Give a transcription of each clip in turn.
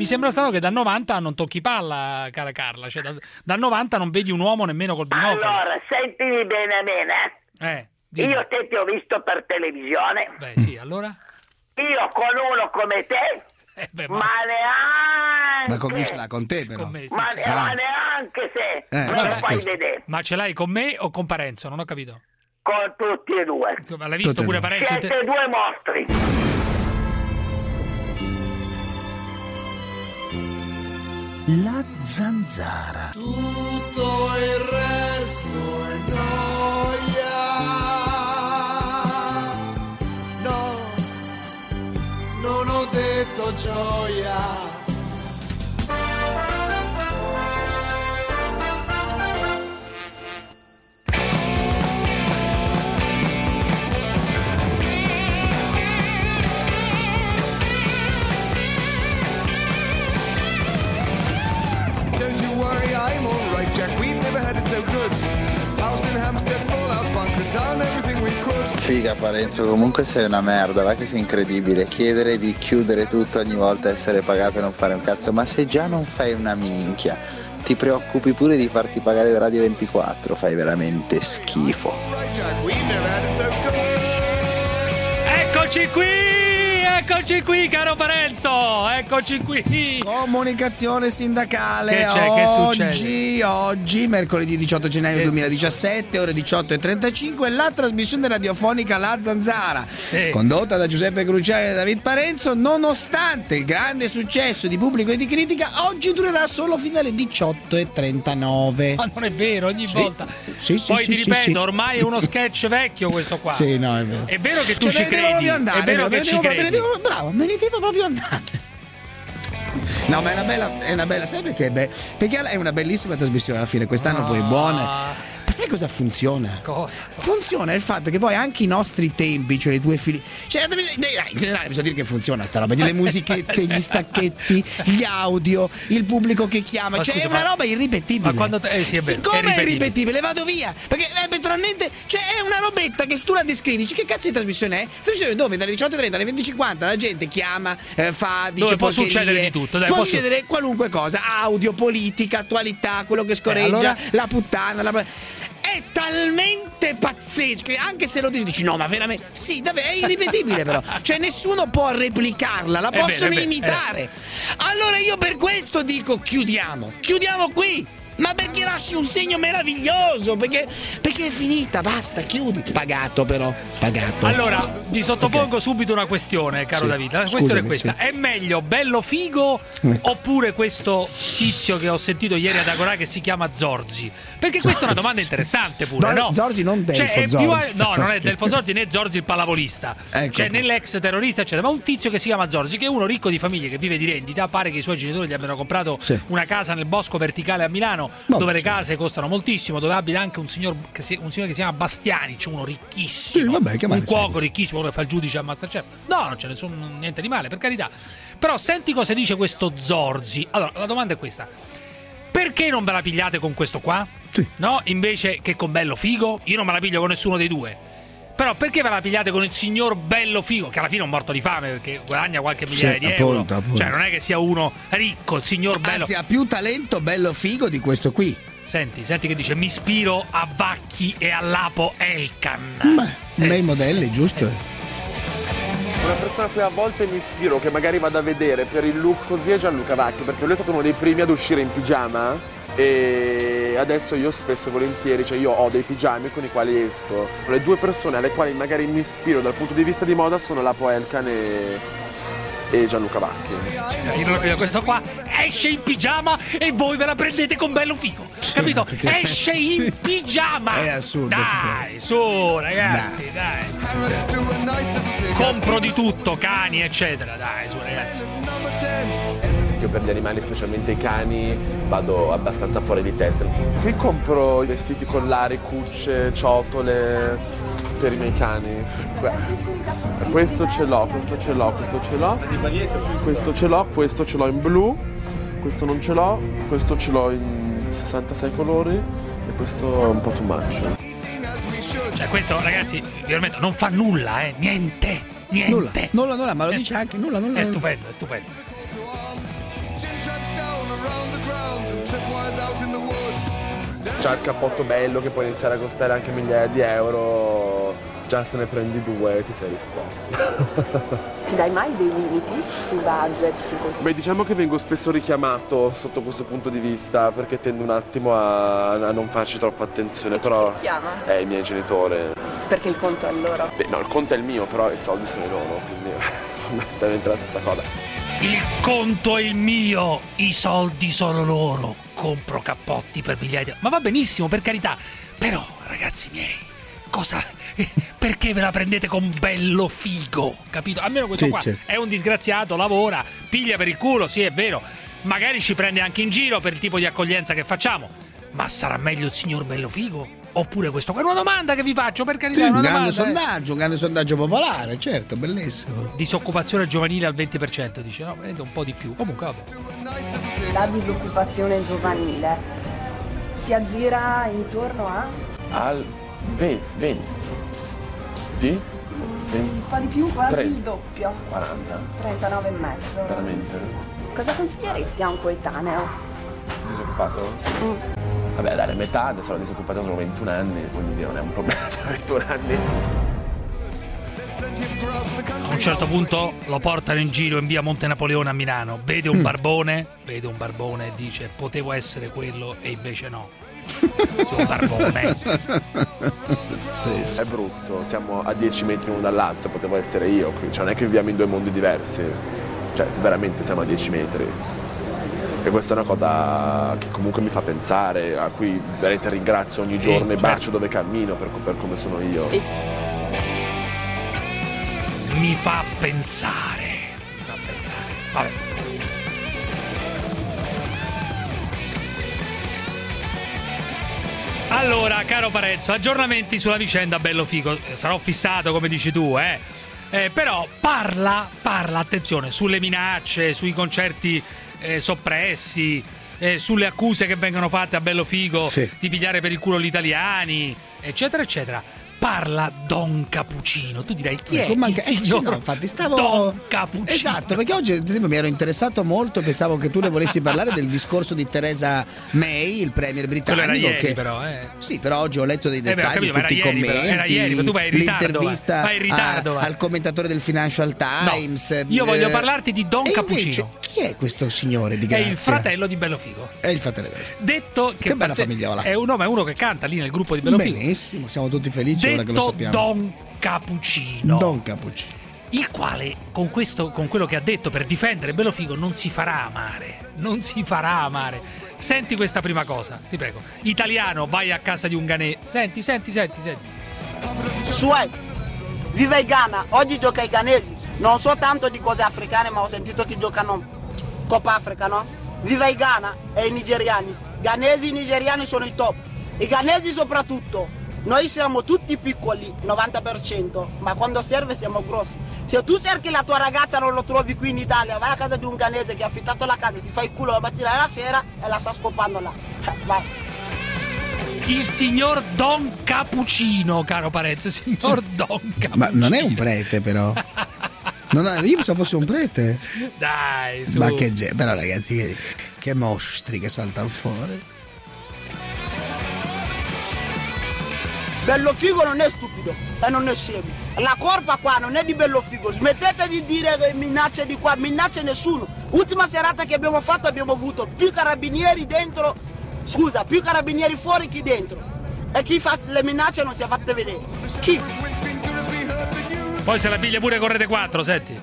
mi sembra strano che da 90 non tocchi palla, cara Carla, cioè da 90 non vedi un uomo nemmeno col binocolo. Allora, sentimi bene. Io te ti ho visto per televisione. Beh, sì, allora? Io con uno come te, ma neanche... Ma con chi ce l'ha? Con te, però? Con me, sì, ma neanche se me lo fai vedere. Ma ce l'hai con me o con Parenzo? Non ho capito. Con tutti e due. Insomma, l'hai visto pure Parenzo? Siete due mostri. La zanzara. Tutto il resto è gioia. No, non ho detto gioia. Don't you worry, I'm alright, Jack. We've never had it so good. House in Hampstead, Fallout, bunker down, everything we could. Figa Parenzo, comunque sei una merda, va che sei incredibile. Chiedere di chiudere tutto ogni volta, essere pagato e non fare un cazzo. Ma se già non fai una minchia, ti preoccupi pure di farti pagare da Radio 24, fai veramente schifo. Eccoci qui, caro Parenzo, eccoci qui. Comunicazione sindacale. Che c'è? Che succede? Oggi, mercoledì 18 gennaio 2017, ore 18:35, la trasmissione radiofonica La Zanzara, condotta da Giuseppe Cruciani e David Parenzo, nonostante il grande successo di pubblico e di critica, oggi durerà solo fino alle 18:39. Ma non è vero, ogni volta. Sì, Poi ti ripeto, ormai è uno sketch vecchio questo qua. Sì, no, è vero. È vero che tu ci credi. È vero che ci credi. Bravo, me ne devo proprio andare. No, ma è una bella, sai perché? Perché è una bellissima trasmissione alla fine, quest'anno poi è buona. Ma sai cosa funziona? Cosa? Funziona il fatto che poi anche i nostri tempi, cioè le tue fili, cioè in generale bisogna dire che funziona sta roba, le musichette, gli stacchetti, gli audio, il pubblico che chiama, cioè è una roba irripetibile. Ma quando siccome è irripetibile, vado via, perché letteralmente, cioè è una robetta che se tu la descrivi, dici che cazzo di trasmissione è? Trasmissione dove dalle 18:30 alle 20:50 la gente chiama, fa, dice dove può porcherie, succedere di tutto, può succedere qualunque cosa, audio, politica, attualità, quello che scorreggia, allora? la puttana, è talmente pazzesco che anche se lo dici no, ma veramente sì, davvero è irripetibile però, cioè nessuno può replicarla, la possono imitare. Allora io per questo dico chiudiamo qui. Ma perché lasci un segno meraviglioso? Perché è finita, basta, chiudi. Pagato però, pagato. Allora, vi sottopongo subito una questione, caro David. La questione è questa: è meglio bello figo oppure questo tizio che ho sentito ieri ad Agorà che si chiama Zorzi? Perché questa è una domanda interessante pure, no? Zorzi non Delfo Zorzi. No, non è Delfo Zorzi né Zorzi il pallavolista. Cioè né l'ex terrorista, eccetera, ma un tizio che si chiama Zorzi, che è uno ricco di famiglia che vive di rendita, pare che i suoi genitori gli abbiano comprato una casa nel Bosco Verticale a Milano. Dove le case costano moltissimo, dove abita anche un signore che si chiama Bastiani, cioè uno ricchissimo, un cuoco ricchissimo, uno che fa il giudice a Masterchef. No, non c'è niente di male, per carità. Però senti cosa dice questo Zorzi. Allora, la domanda è questa: perché non ve la pigliate con questo qua? Sì. No? Invece che con bello figo? Io non me la piglio con nessuno dei due. Però perché ve la pigliate con il signor bello figo, che alla fine è un morto di fame perché guadagna qualche migliaia di euro? Appunto. Cioè non è che sia uno ricco, il signor bello. Anzi, ha più talento bello figo di questo qui. Senti che dice: mi ispiro a Vacchi e a Lapo Elkan. Beh, bei modelli, giusto? Una persona a cui a volte mi ispiro, che magari vado a vedere per il look così, è Gianluca Vacchi, perché lui è stato uno dei primi ad uscire in pigiama. E adesso io spesso e volentieri, cioè io ho dei pigiami con i quali esco. Le due persone alle quali magari mi ispiro dal punto di vista di moda sono Lapo Elkan e Gianluca Vacchi. Questo qua esce in pigiama e voi ve la prendete con bello figo, capito? Esce in pigiama. È assurdo. Dai, su ragazzi, dai. Compro di tutto, cani eccetera. Dai, su ragazzi. Io per gli animali, specialmente i cani, vado abbastanza fuori di testa. Qui compro i vestiti collari, cucce, ciotole per i miei cani. Questo ce l'ho, questo ce l'ho, questo ce l'ho. Questo ce l'ho in blu, questo non ce l'ho, questo ce l'ho in 66 colori e questo è un po' too much. Cioè questo, ragazzi, vi permetto, non fa nulla, niente. Nulla, ma lo dice anche nulla. È stupendo. C'ha il cappotto bello che può iniziare a costare anche migliaia di euro, già se ne prendi 2 ti sei risposto. Ti dai mai dei limiti sul budget? Beh, diciamo che vengo spesso richiamato sotto questo punto di vista, perché tendo un attimo a non farci troppa attenzione, però chi ti chiama? È i miei genitori. Perché il conto è loro? Beh, no, il conto è il mio, però i soldi sono i loro, quindi fondamentalmente la stessa cosa. Il conto è il mio, i soldi sono loro. Compro cappotti per migliaia di... Ma va benissimo, per carità. Però, ragazzi miei, perché ve la prendete con bello figo? Capito? Almeno questo qua è un disgraziato, lavora, piglia per il culo, sì, è vero. Magari ci prende anche in giro per il tipo di accoglienza che facciamo. Ma sarà meglio il signor bello figo? Oppure questo qua è una domanda che vi faccio, per carità, sì, una grande domanda, sondaggio, un grande sondaggio popolare, certo, bellissimo. Disoccupazione giovanile al 20%, dice, no, vedete un po' di più. Comunque vabbè. La disoccupazione giovanile si aggira intorno a? Al 20. Un po' di più, quasi 30. Il doppio. 40. 39,5. Veramente? Cosa consiglieresti a un coetaneo? Disoccupato? Vabbè, dare metà, adesso la disoccupata sono 21 anni, quindi non è un problema, 21 anni. A un certo punto lo portano in giro in via Monte Napoleone a Milano, vede un barbone e dice potevo essere quello e invece no. Un barbone. È brutto, siamo a 10 metri l'uno dall'altro, potevo essere io, cioè non è che viviamo in 2 mondi diversi, cioè veramente siamo a 10 metri. E questa è una cosa che comunque mi fa pensare, a cui veramente ringrazio ogni giorno e bacio dove cammino per come sono io. Mi fa pensare. Vabbè. Allora, caro Parenzo, aggiornamenti sulla vicenda bello figo. Sarò fissato come dici tu, però parla, attenzione, sulle minacce, sui concerti soppressi, sulle accuse che vengono fatte a bello figo di pigliare per il culo gli italiani, eccetera eccetera. Parla Don Cappuccino. Tu direi chi è il signor no, infatti stavo... Don Cappuccino? Esatto, perché oggi ad esempio mi ero interessato molto, pensavo che tu ne volessi parlare del discorso di Theresa May, il premier britannico. Quello era ieri, che... però, Sì, però oggi ho letto dei dettagli, capito, tutti i commenti, era ieri, ma tu vai in ritardo, l'intervista vai in ritardo, al commentatore del Financial Times. No, io voglio parlarti di Don Cappuccino. Chi è questo signore di Grazia? È il fratello di Bello Figo. È il fratello di Bello Figo. Detto che bella famigliola. È uno che canta lì nel gruppo di Bello Figo. Benissimo, siamo tutti felici ora che lo sappiamo. Don Cappuccino. Il quale con quello che ha detto per difendere Bello Figo non si farà amare. Senti questa prima cosa, ti prego. Italiano, vai a casa di un ghanese. Senti. Suez, viva il Ghana, oggi gioca i ghanesi. Non so tanto di cose africane, ma ho sentito che giocano Coppa Africa, no? Viva il Ghana e i nigeriani. Ghanesi e nigeriani sono i top. I ghanesi soprattutto. Noi siamo tutti piccoli, 90%, ma quando serve siamo grossi. Se tu cerchi la tua ragazza non lo trovi qui in Italia, vai a casa di un ghanese che ha affittato la casa, si fa il culo la mattina e la sera e la sta scopando là. Vai. Il signor Don Cappuccino, caro Parenzo, signor Don Cappuccino. Ma non è un prete, però. Io pensavo fosse un prete. Dai, su. Ma però ragazzi, che mostri che saltano fuori. Bello Figo non è stupido e non è scemo. La colpa qua non è di Bello Figo. Smettete di dire che minacce di qua, minacce nessuno. Ultima serata che abbiamo fatto abbiamo avuto più carabinieri dentro, più carabinieri fuori che dentro. E chi fa le minacce non si è fatte vedere. Chi? Poi se la piglia pure con Rete 4, senti.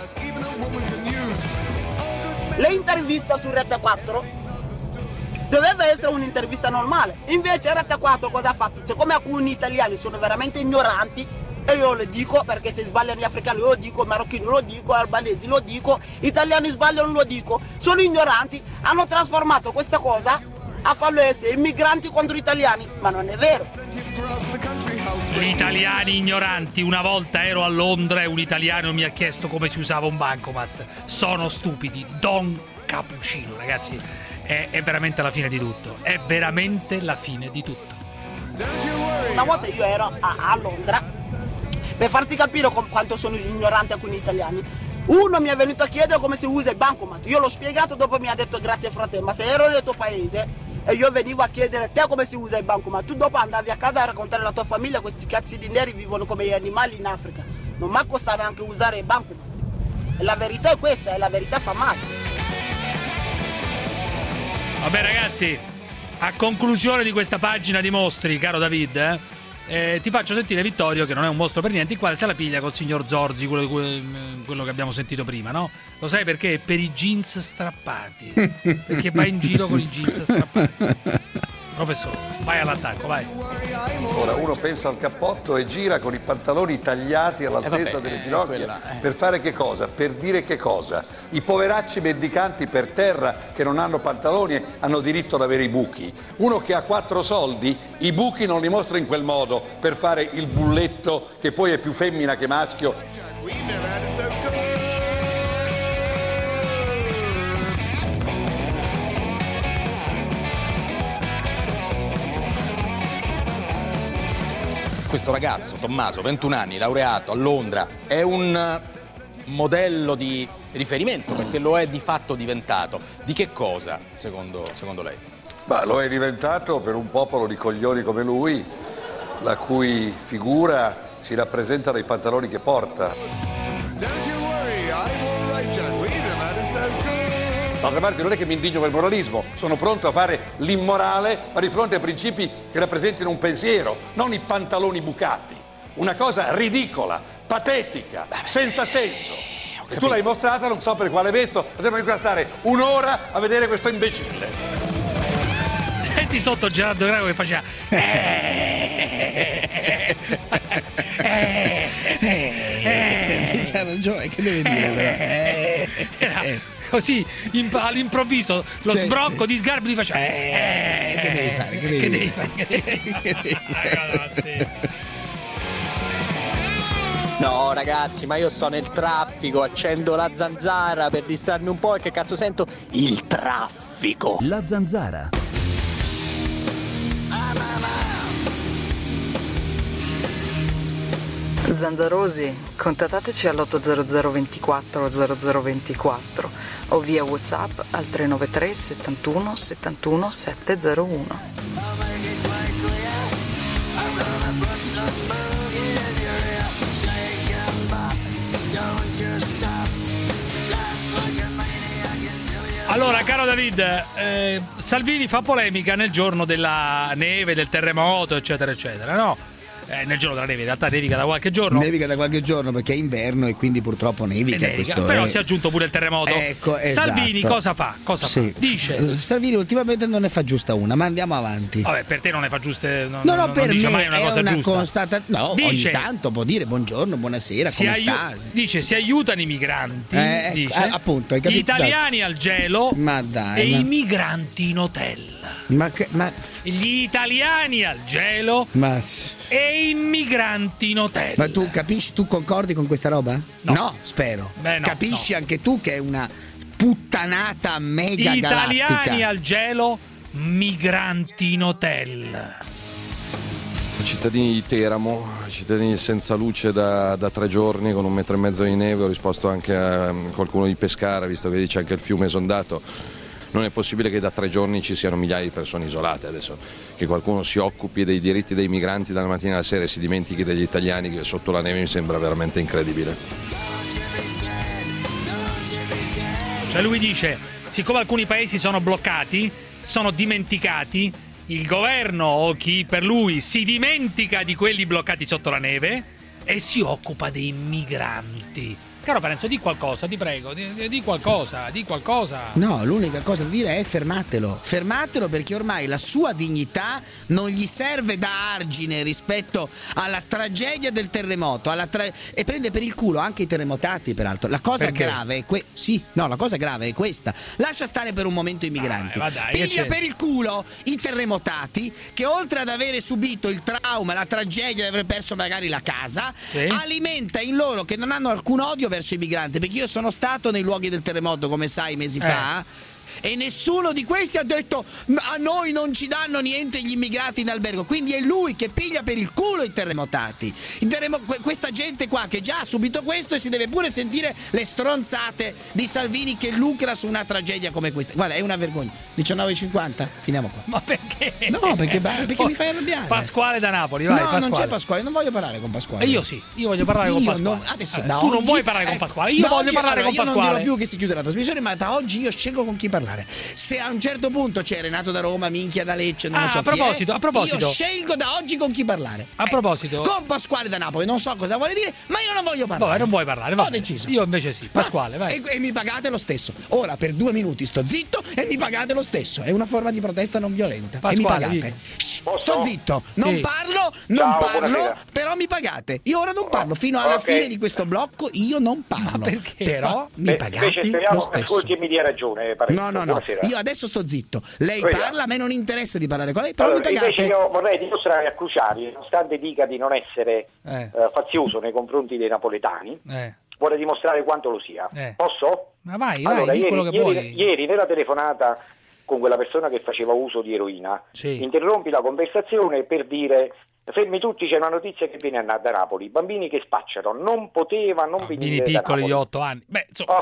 Le interviste su Rete 4 doveva essere un'intervista normale, invece Rete 4 cosa ha fatto? Siccome alcuni italiani sono veramente ignoranti, e io lo dico perché se sbagliano gli africani lo dico, i marocchini lo dico, gli albanesi lo dico, gli italiani sbagliano lo dico, sono ignoranti, hanno trasformato questa cosa a farlo essere immigranti contro gli italiani, ma non è vero. Gli italiani ignoranti. Una volta ero a Londra e un italiano mi ha chiesto come si usava un bancomat. Sono stupidi. Don Cappuccino, ragazzi, è veramente la fine di tutto. È veramente la fine di tutto. Una volta io ero a Londra, per farti capire quanto sono ignoranti alcuni italiani. Uno mi è venuto a chiedere come si usa il bancomat. Io l'ho spiegato, dopo mi ha detto grazie fratello. Ma se ero nel tuo paese e io venivo a chiedere te come si usa il bancomat, tu dopo andavi a casa a raccontare alla tua famiglia questi cazzi di neri vivono come gli animali in Africa. Non manco sabe anche usare il bancomat. E la verità è questa, e la verità fa male. Vabbè ragazzi, a conclusione di questa pagina di mostri, caro David, ti faccio sentire Vittorio, che non è un mostro per niente, il quale se la piglia col signor Zorzi, quello che abbiamo sentito prima, no? Lo sai perché? Per i jeans strappati. Perché va in giro con i jeans strappati. Professore, vai all'attacco, vai. Ora uno pensa al cappotto e gira con i pantaloni tagliati all'altezza delle ginocchia. Per fare che cosa? Per dire che cosa? I poveracci mendicanti per terra che non hanno pantaloni hanno diritto ad avere i buchi. Uno che ha 4 soldi, i buchi non li mostra in quel modo per fare il bulletto che poi è più femmina che maschio. Questo ragazzo, Tommaso, 21 anni, laureato a Londra, è un modello di riferimento, perché lo è di fatto diventato. Di che cosa, secondo lei? Ma lo è diventato per un popolo di coglioni come lui, la cui figura si rappresenta dai pantaloni che porta. D'altra parte non è che mi indigno per il moralismo, sono pronto a fare l'immorale, ma di fronte a principi che rappresentino un pensiero, non i pantaloni bucati. Una cosa ridicola, patetica, senza senso. E tu l'hai mostrata, non so per quale mezzo, potremmo ancora stare un'ora a vedere questo imbecille. Senti sotto Gerardo Greco che faceva c'ha ragione, che deve dire però? Così all'improvviso lo sbrocco di Sgarbi faceva che devi fare? Che devi fare? No ragazzi, ma io sto nel traffico, accendo la zanzara per distrarmi un po' e che cazzo sento? Il traffico. La zanzara. Zanzarosi, contattateci all'800 24 0024 o via WhatsApp al 393 71 71 701. Allora, caro David, Salvini fa polemica nel giorno della neve, del terremoto, eccetera, eccetera, no? Nel giorno della neve, in realtà nevica da qualche giorno. Nevica da qualche giorno perché è inverno e quindi purtroppo nevica. Questo però si è aggiunto pure il terremoto. Ecco, esatto. Salvini cosa fa? Cosa fa? Dice. Salvini ultimamente non ne fa giusta una, ma andiamo avanti. Vabbè, per te non ne fa giuste. No, per dice me mai una cosa è una giusta. constatazione. No, dice, ogni tanto può dire buongiorno, buonasera, come sta? Dice si aiutano i migranti. Dice, appunto, hai capito? Gli italiani al gelo ma dai, i migranti in hotel. Ma gli italiani al gelo e i migranti in hotel. Ma tu capisci, tu concordi con questa roba? No, spero. Beh, no, capisci anche tu che è una puttanata mega galattica. Italiani al gelo, migranti in hotel. I cittadini di Teramo, i cittadini senza luce da 3 giorni con 1,5 metri di neve. Ho risposto anche a qualcuno di Pescara, visto che dice anche il fiume esondato. Non è possibile che da 3 giorni ci siano migliaia di persone isolate. Adesso che qualcuno si occupi dei diritti dei migranti dalla mattina alla sera e si dimentichi degli italiani che sotto la neve mi sembra veramente incredibile. Cioè lui dice, siccome alcuni paesi sono bloccati, sono dimenticati, il governo o chi per lui si dimentica di quelli bloccati sotto la neve e si occupa dei migranti. Caro Parenzo, di qualcosa, ti prego, di qualcosa. No, l'unica cosa da dire è fermatelo perché ormai la sua dignità non gli serve da argine rispetto alla tragedia del terremoto, e prende per il culo anche i terremotati, peraltro. La cosa grave è la cosa grave è questa. Lascia stare per un momento i migranti. Piglia per il culo i terremotati che oltre ad avere subito il trauma, la tragedia di aver perso magari la casa, alimenta in loro che non hanno alcun odio verso i migranti, perché io sono stato nei luoghi del terremoto, come sai, mesi fa, e nessuno di questi ha detto a noi non ci danno niente gli immigrati in albergo, quindi è lui che piglia per il culo i terremotati, questa gente qua che già ha subito questo e si deve pure sentire le stronzate di Salvini che lucra su una tragedia come questa. Guarda, è una vergogna. 19:50, finiamo qua. Ma perché? No, perché mi fai arrabbiare. Pasquale da Napoli, vai. No, Pasquale. non c'è Pasquale, non voglio parlare con Pasquale. E io sì, io voglio parlare con Pasquale. Adesso tu non vuoi parlare con Pasquale, io voglio parlare con Pasquale. Io non dirò più che si chiude la trasmissione, ma da oggi io scelgo con chi parlare. Se a un certo punto c'è Renato da Roma, Minchia da Lecce, non so a proposito, io scelgo da oggi con chi parlare. A proposito, con Pasquale da Napoli, non so cosa vuole dire, ma io non voglio parlare. Non vuoi parlare, ho deciso. Io invece sì. Pasquale, vai. E mi pagate lo stesso. Ora per 2 minuti sto zitto e mi pagate lo stesso. È una forma di protesta non violenta. Pasquale, e mi pagate. Sto zitto, non parlo, però mi pagate. Io ora non parlo fino alla fine di questo blocco, io non parlo. Però mi pagate lo stesso. Ascolti, mi dia ragione. No. Io adesso sto zitto. Lei parla, a me non interessa di parlare con lei, però mi pagate. Invece io vorrei dimostrare a Cruciani, nonostante dica di non essere fazioso nei confronti dei napoletani, vorrei dimostrare quanto lo sia. Posso? Ma vai, di quello che vuoi. Ieri nella telefonata con quella persona che faceva uso di eroina, interrompi la conversazione per dire: fermi tutti, c'è una notizia che viene da Napoli, bambini che spacciano, non poteva non venire da Napoli. Piccoli di 8 anni. Beh,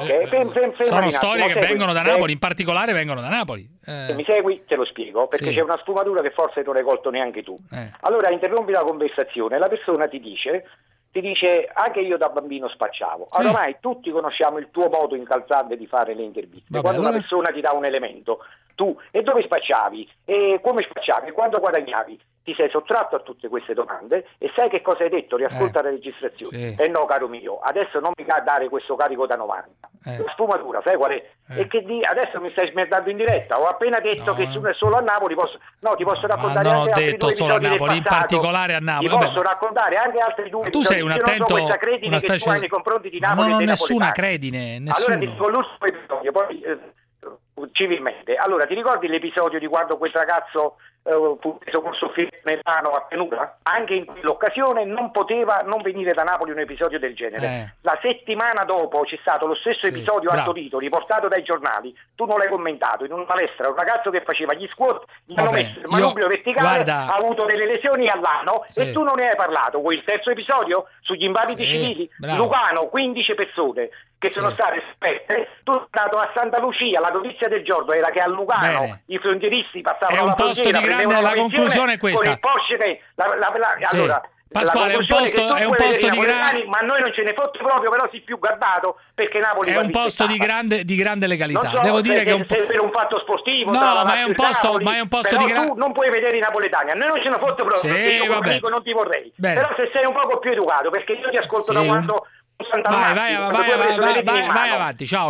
sono storie che vengono da Napoli, in particolare vengono da Napoli. Se mi segui te lo spiego, perché c'è una sfumatura che forse non hai colto neanche tu. Allora interrompi la conversazione, la persona ti dice anche io da bambino spacciavo. Ormai tutti conosciamo il tuo modo incalzante di fare le interviste. Quando una persona ti dà un elemento, tu e dove spacciavi, e come spacciavi, e quanto guadagnavi, ti sei sottratto a tutte queste domande e sai che cosa hai detto? Riascolta la registrazione. E no, caro mio, adesso non mi dare questo carico da 90. La sfumatura, sai qual è? E che adesso mi stai smerdando in diretta. Ho appena detto che solo a Napoli ti posso raccontare anche altri 2 episodi del passato. In particolare a Napoli. Ti posso raccontare anche altri 2 tu sei un attento, non so questa credine che tu hai nei confronti di Napoli. Non ho nessuna credine, Allora ti dico l'ultimo episodio, poi civilmente. Allora, ti ricordi l'episodio di quando quel ragazzo fu preso con soffietto nel mano a Pianura? Anche in quell'occasione non poteva non venire da Napoli un episodio del genere. La settimana dopo c'è stato lo stesso episodio a Torino, riportato dai giornali. Tu non l'hai commentato. In una palestra un ragazzo che faceva gli squat gli hanno messo il manubrio verticale, ha avuto delle lesioni all'ano e tu non ne hai parlato. Vuoi il terzo episodio sugli invalidi civili? Lugano, 15 persone che sono state esperte. Tu sei stato a Santa Lucia, la notizia del giorno era che a Lugano i frontieristi passavano la frontiera, la conclusione è questa. Con il Porsche allora Pasquale, è un posto di grande, ma noi non ce ne fotte proprio, però si più guardato perché Napoli è un posto di grande legalità. So, devo dire che è un per un fatto sportivo, ma è un posto di grande. Tu non puoi vedere i napoletani, a noi non ce ne fotte proprio, perché io dico non ti vorrei. Però se sei un poco più educato, perché io ti ascolto da quando vai avanti, ciao.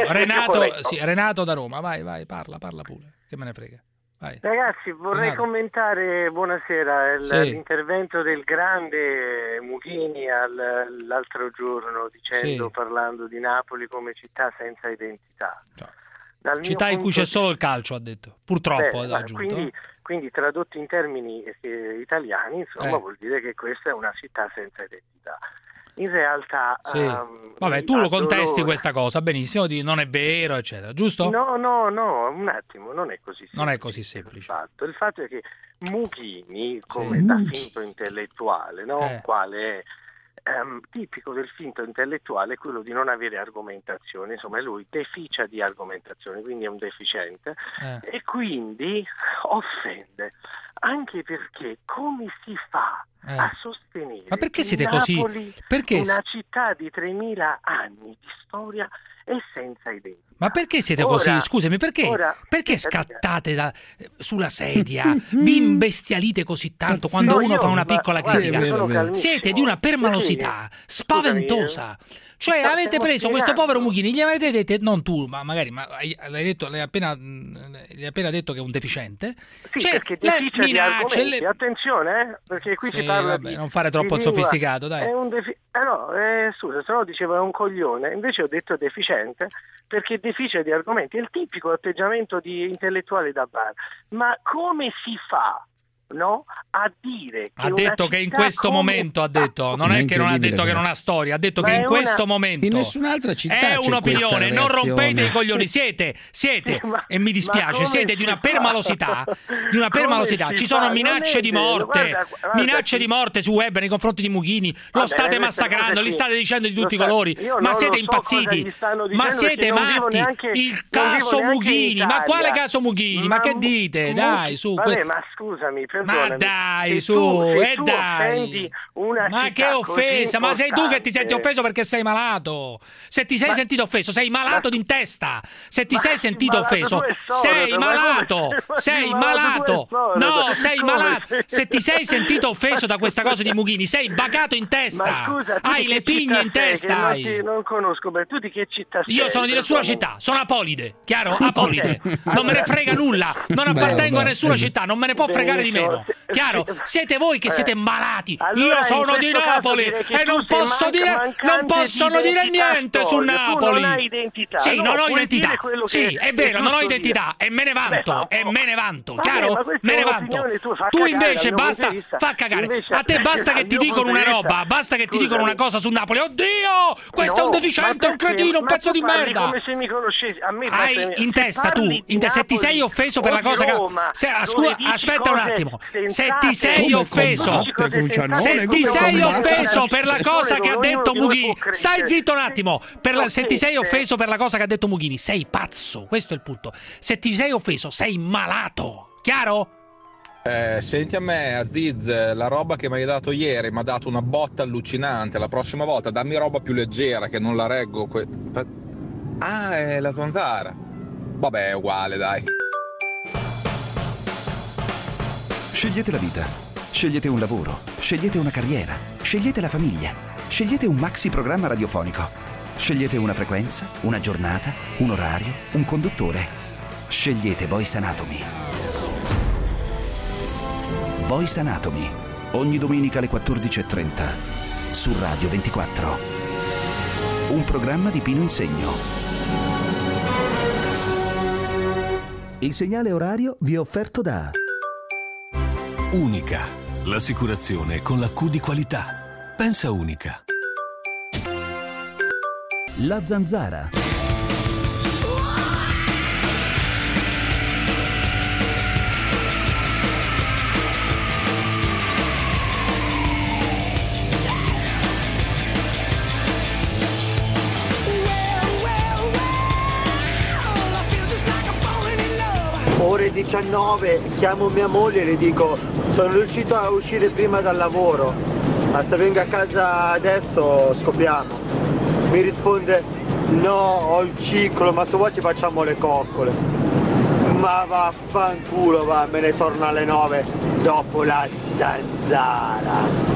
Renato da Roma, vai, parla pure, che me ne frega. Vai. Ragazzi, vorrei commentare, buonasera, l'intervento del grande Mughini l'altro giorno parlando di Napoli come città senza identità. Città in cui c'è solo il calcio, ha detto. Purtroppo ha aggiunto. Quindi tradotto in termini italiani, insomma, vuol dire che questa è una città senza identità. In realtà vabbè, tu lo contesti questa cosa benissimo, non è vero, eccetera, giusto? No, un attimo, non è così semplice. Non è così semplice. Il fatto è che Mughini, come da finto intellettuale, quale è tipico del finto intellettuale, è quello di non avere argomentazione, insomma lui deficia di argomentazione, quindi è un deficiente e quindi offende, anche perché come si fa a sostenere ma perché siete Napoli, così? Una città di 3.000 anni di storia e senza identità. Ma perché siete così? Scusami, perché scattate sulla sedia? Vi imbestialite così tanto quando uno fa una piccola critica? Siete di una permalosità spaventosa. Cioè avete preso questo povero Mughini, gli avete detto, non tu, ma magari l'hai appena detto che è un deficiente. Sì, perché deficia di argomenti, attenzione, perché qui si parla di... non fare troppo il sofisticato, dai. Scusa, se no dicevo è un coglione, invece ho detto deficiente, perché deficia di argomenti, è il tipico atteggiamento di intellettuale da bar. Ma come si fa no, a dire che ha detto che in questo momento ha detto, non è che non ha detto che non ha storia, ha detto che in questo momento in nessun'altra città è un'opinione, non rompete i coglioni, siete e mi dispiace, siete di una permalosità, ci sono minacce di morte, minacce di morte su web nei confronti di Mughini, lo state massacrando, li state dicendo di tutti i colori, ma siete impazziti, ma siete matti, il caso Mughini, ma quale caso Mughini, ma che dite, dai su, vabbè, ma scusami, perdonami, ma dai se su, tu dai, ma che offesa, ma sei tu che ti senti offeso perché sei malato, se ti sei sentito offeso sei malato in testa, se ti sei sentito offeso sei malato, no, sei malato, se ti sei sentito offeso da questa cosa di Mughini sei bagato in testa, hai le pigne in testa, non conosco, tu di che città sei? Io sono di nessuna città, sono Apolide, chiaro? Apolide, non me ne frega nulla, non appartengo a nessuna città, non me ne può fregare di meno, chiaro? Siete voi che siete malati, io sono di Napoli e non posso dire niente su Napoli. Non hai identità. Sì, non ho identità. Sì, è vero, non ho identità e me ne vanto, chiaro? Me ne vanto. Tu invece basta, fa cagare. A te basta che ti dicono una roba, basta che ti dicono una cosa su Napoli. Oddio, questo è un deficiente, un cretino, un pezzo di merda. Come se mi conoscessi. Hai in testa tu, se ti sei offeso per la cosa che aspetta un attimo. Se ti sei offeso per la cosa che ha detto Mughini, stai zitto un attimo, se ti sei offeso per la cosa che ha detto Mughini sei pazzo, questo è il punto, se ti sei offeso sei malato, chiaro? Senti a me, Aziz, la roba che mi hai dato ieri mi ha dato una botta allucinante, la prossima volta dammi roba più leggera che non la reggo. È la zanzara, vabbè è uguale, dai. Scegliete la vita, scegliete un lavoro, scegliete una carriera, scegliete la famiglia, scegliete un maxi programma radiofonico, scegliete una frequenza, una giornata, un orario, un conduttore. Scegliete Voice Anatomy. Voice Anatomy, ogni domenica alle 14:30 su Radio 24. Un programma di Pino Insegno. Il segnale orario vi è offerto da Unica, l'assicurazione con la Q di qualità. Pensa Unica. La Zanzara. Ore 19, chiamo mia moglie e le dico sono riuscito a uscire prima dal lavoro, ma se vengo a casa adesso scopriamo. Mi risponde no, ho il ciclo, ma se vuoi ci facciamo le coccole. Ma vaffanculo, va, me ne torno alle 9 dopo la zanzara.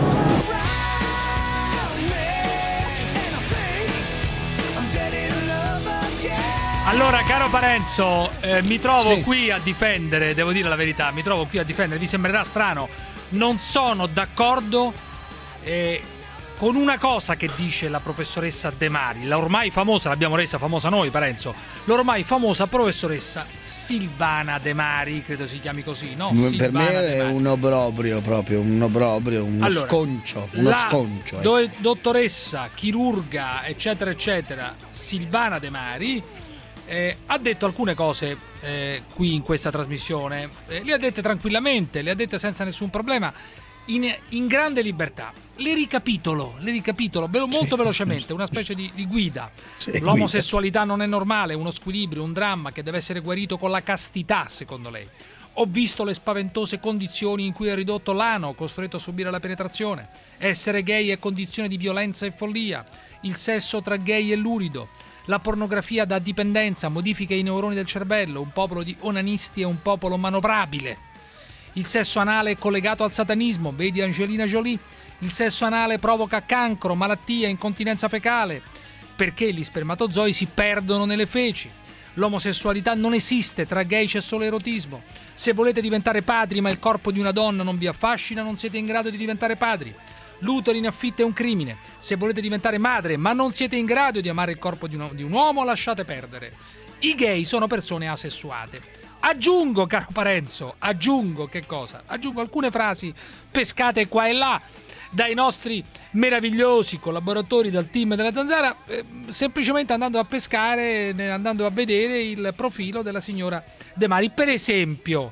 Allora, caro Parenzo, mi trovo qui a difendere, devo dire la verità, vi sembrerà strano, non sono d'accordo con una cosa che dice la professoressa De Mari, la ormai famosa, l'abbiamo resa famosa noi, Parenzo, l'ormai famosa professoressa Silvana De Mari, credo si chiami così, no? Per Silvana me è un obbrobrio proprio, uno sconcio. Dottoressa, chirurga, eccetera, eccetera, Silvana De Mari, ha detto alcune cose qui in questa trasmissione, le ha dette tranquillamente, le ha dette senza nessun problema, in grande libertà. Le ricapitolo molto velocemente, una specie di guida. L'omosessualità non è normale, uno squilibrio, un dramma che deve essere guarito con la castità, secondo lei. Ho visto le spaventose condizioni in cui è ridotto l'ano, costretto a subire la penetrazione. Essere gay è condizione di violenza e follia. Il sesso tra gay e lurido. La pornografia dà dipendenza, modifica i neuroni del cervello, un popolo di onanisti è un popolo manovrabile. Il sesso anale è collegato al satanismo, vedi Angelina Jolie. Il sesso anale provoca cancro, malattia, incontinenza fecale, perché gli spermatozoi si perdono nelle feci. L'omosessualità non esiste, tra gay c'è solo erotismo. Se volete diventare padri ma il corpo di una donna non vi affascina, non siete in grado di diventare padri. L'utero in affitto è un crimine. Se volete diventare madre ma non siete in grado di amare il corpo di un uomo, lasciate perdere. I gay sono persone asessuate. Aggiungo, caro Parenzo, che cosa? Aggiungo alcune frasi pescate qua e là dai nostri meravigliosi collaboratori dal team della Zanzara, semplicemente andando a pescare, andando a vedere il profilo della signora De Mari. Per esempio,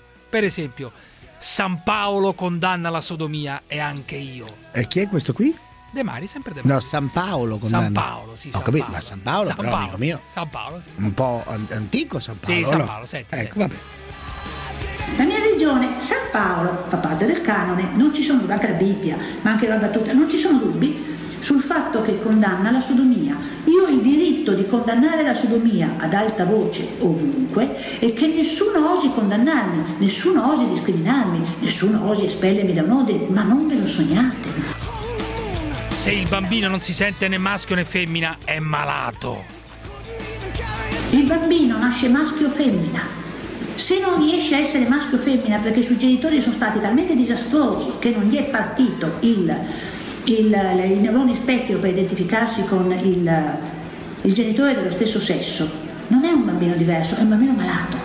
San Paolo condanna la sodomia e anche io. E chi è questo qui? De Mari, sempre De Mari. No, San Paolo condanna. San Paolo, sì. Ho capito, ma San Paolo, però, Paolo, amico mio. San Paolo, sì. Un po' antico San Paolo. Sì, San Paolo, senti. Ecco, vabbè. La mia religione, San Paolo, fa parte del canone, non ci sono dubbi, anche la Bibbia, ma anche la battuta, non ci sono dubbi sul fatto che condanna la sodomia. Io ho il diritto di condannare la sodomia ad alta voce ovunque e che nessuno osi condannarmi, nessuno osi discriminarmi, nessuno osi espellermi da un ordine, ma non ve lo sognate. Se il bambino non si sente né maschio né femmina, è malato. Il bambino nasce maschio o femmina. Se non riesce a essere maschio o femmina perché i suoi genitori sono stati talmente disastrosi che non gli è partito i neuroni specchio per identificarsi con il genitore dello stesso sesso, non è un bambino diverso, è un bambino malato.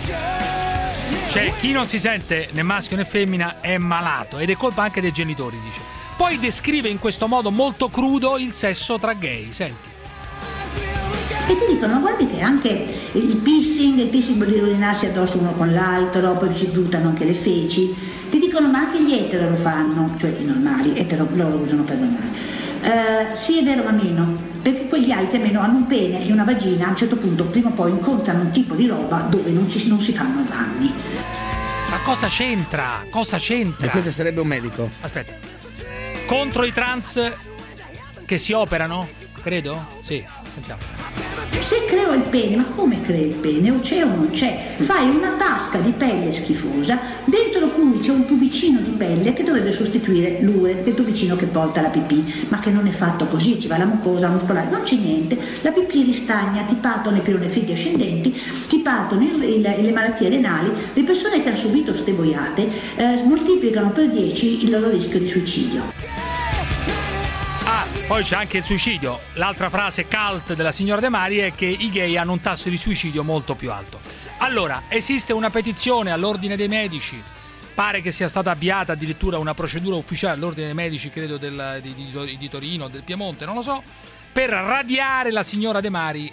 Cioè, chi non si sente né maschio né femmina è malato, ed è colpa anche dei genitori, dice. Poi descrive in questo modo molto crudo il sesso tra gay, senti. E ti dicono, guardi che anche il pissing vuol dire urinarsi addosso uno con l'altro, poi ci buttano anche le feci. Ti dicono, ma anche gli etero lo fanno, cioè i normali, loro lo usano per normali. Sì, è vero, ma meno, perché quegli altri almeno hanno un pene e una vagina, a un certo punto, prima o poi, incontrano un tipo di roba dove non si fanno danni. Ma cosa c'entra? Cosa c'entra? E questo sarebbe un medico. Aspetta. Contro i trans che si operano? Credo? Sì, sentiamo. Se creo il pene, ma come crei il pene? O c'è o non c'è? Fai una tasca di pelle schifosa dentro cui c'è un tubicino di pelle che dovrebbe sostituire l'ure, del tubicino che porta la pipì, ma che non è fatto così, ci va la mucosa muscolare, non c'è niente, la pipì ristagna, ti partono i pilonefriti ascendenti, ti partono le malattie renali. Le persone che hanno subito ste boiate moltiplicano per 10 il loro rischio di suicidio. Poi c'è anche il suicidio. L'altra frase cult della signora De Mari è che i gay hanno un tasso di suicidio molto più alto. Allora, esiste una petizione all'Ordine dei Medici, pare che sia stata avviata addirittura una procedura ufficiale all'Ordine dei Medici, credo di Torino, del Piemonte, non lo so, per radiare la signora De Mari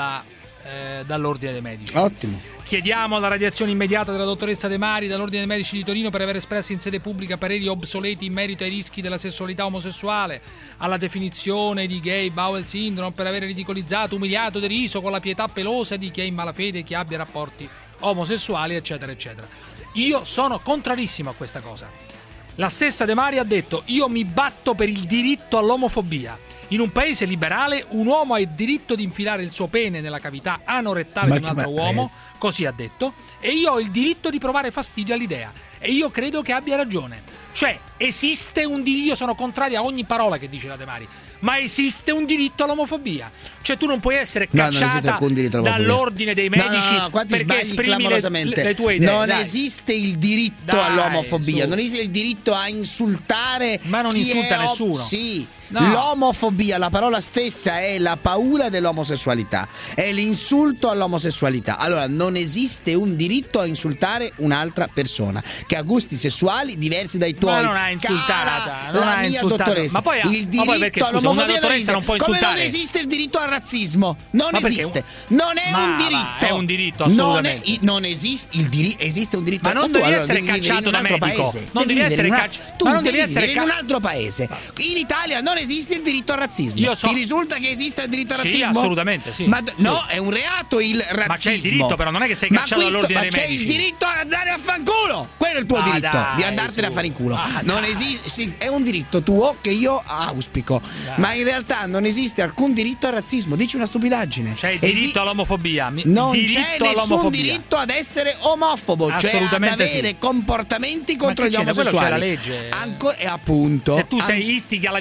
dall'Ordine dei Medici. Ottimo. Chiediamo la radiazione immediata della dottoressa De Mari dall'Ordine dei Medici di Torino per aver espresso in sede pubblica pareri obsoleti in merito ai rischi della sessualità omosessuale, alla definizione di gay bowel syndrome, per aver ridicolizzato, umiliato, deriso con la pietà pelosa di chi è in malafede e chi abbia rapporti omosessuali, eccetera, eccetera. Io sono contrarissimo a questa cosa. La stessa De Mari ha detto: io mi batto per il diritto all'omofobia. In un paese liberale un uomo ha il diritto di infilare il suo pene nella cavità anorettale di un altro uomo, così ha detto, e io ho il diritto di provare fastidio all'idea. E io credo che abbia ragione. Cioè, esiste un diritto, io sono contrario a ogni parola che dice la De Mari, ma esiste un diritto all'omofobia. Cioè tu non puoi essere cacciata dall'Ordine dei Medici perché esprimi le tue idee. Non esiste il diritto all'omofobia, non esiste il diritto a insultare. Ma non insulta nessuno. Sì. No. L'omofobia, la parola stessa è la paura dell'omosessualità, è l'insulto all'omosessualità. Allora non esiste un diritto a insultare un'altra persona che ha gusti sessuali diversi dai tuoi. Ma non ha insultata, la mia dottoressa. Ma poi il diritto perché, scusa, una dottoressa non può insultare. Come non esiste il diritto al razzismo? Non esiste. Non è un diritto. È un diritto, assolutamente. Non esiste il diritto. Esiste un diritto. Ma non devi essere cacciato da medico. Non devi essere cacciato. Tu devi vivere in un altro paese. In Italia non esiste il diritto al razzismo. Ti risulta che esista il diritto al razzismo? Sì, assolutamente, sì. Ma no, è un reato il razzismo. Ma c'è il diritto, però non è che sei cacciato dall'Ordine dei Medici. Ma c'è il diritto ad andare a fanculo. Quello è il tuo diritto, di andartene a fare in culo. Non esiste, sì, è un diritto tuo che io auspico. Ma in realtà non esiste alcun diritto al razzismo. Dici una stupidaggine. C'è il diritto all'omofobia. Non c'è nessun diritto ad essere omofobo, cioè ad avere comportamenti contro gli omosessuali. C'è la legge. E appunto. Se tu sei istighi alla violenza nei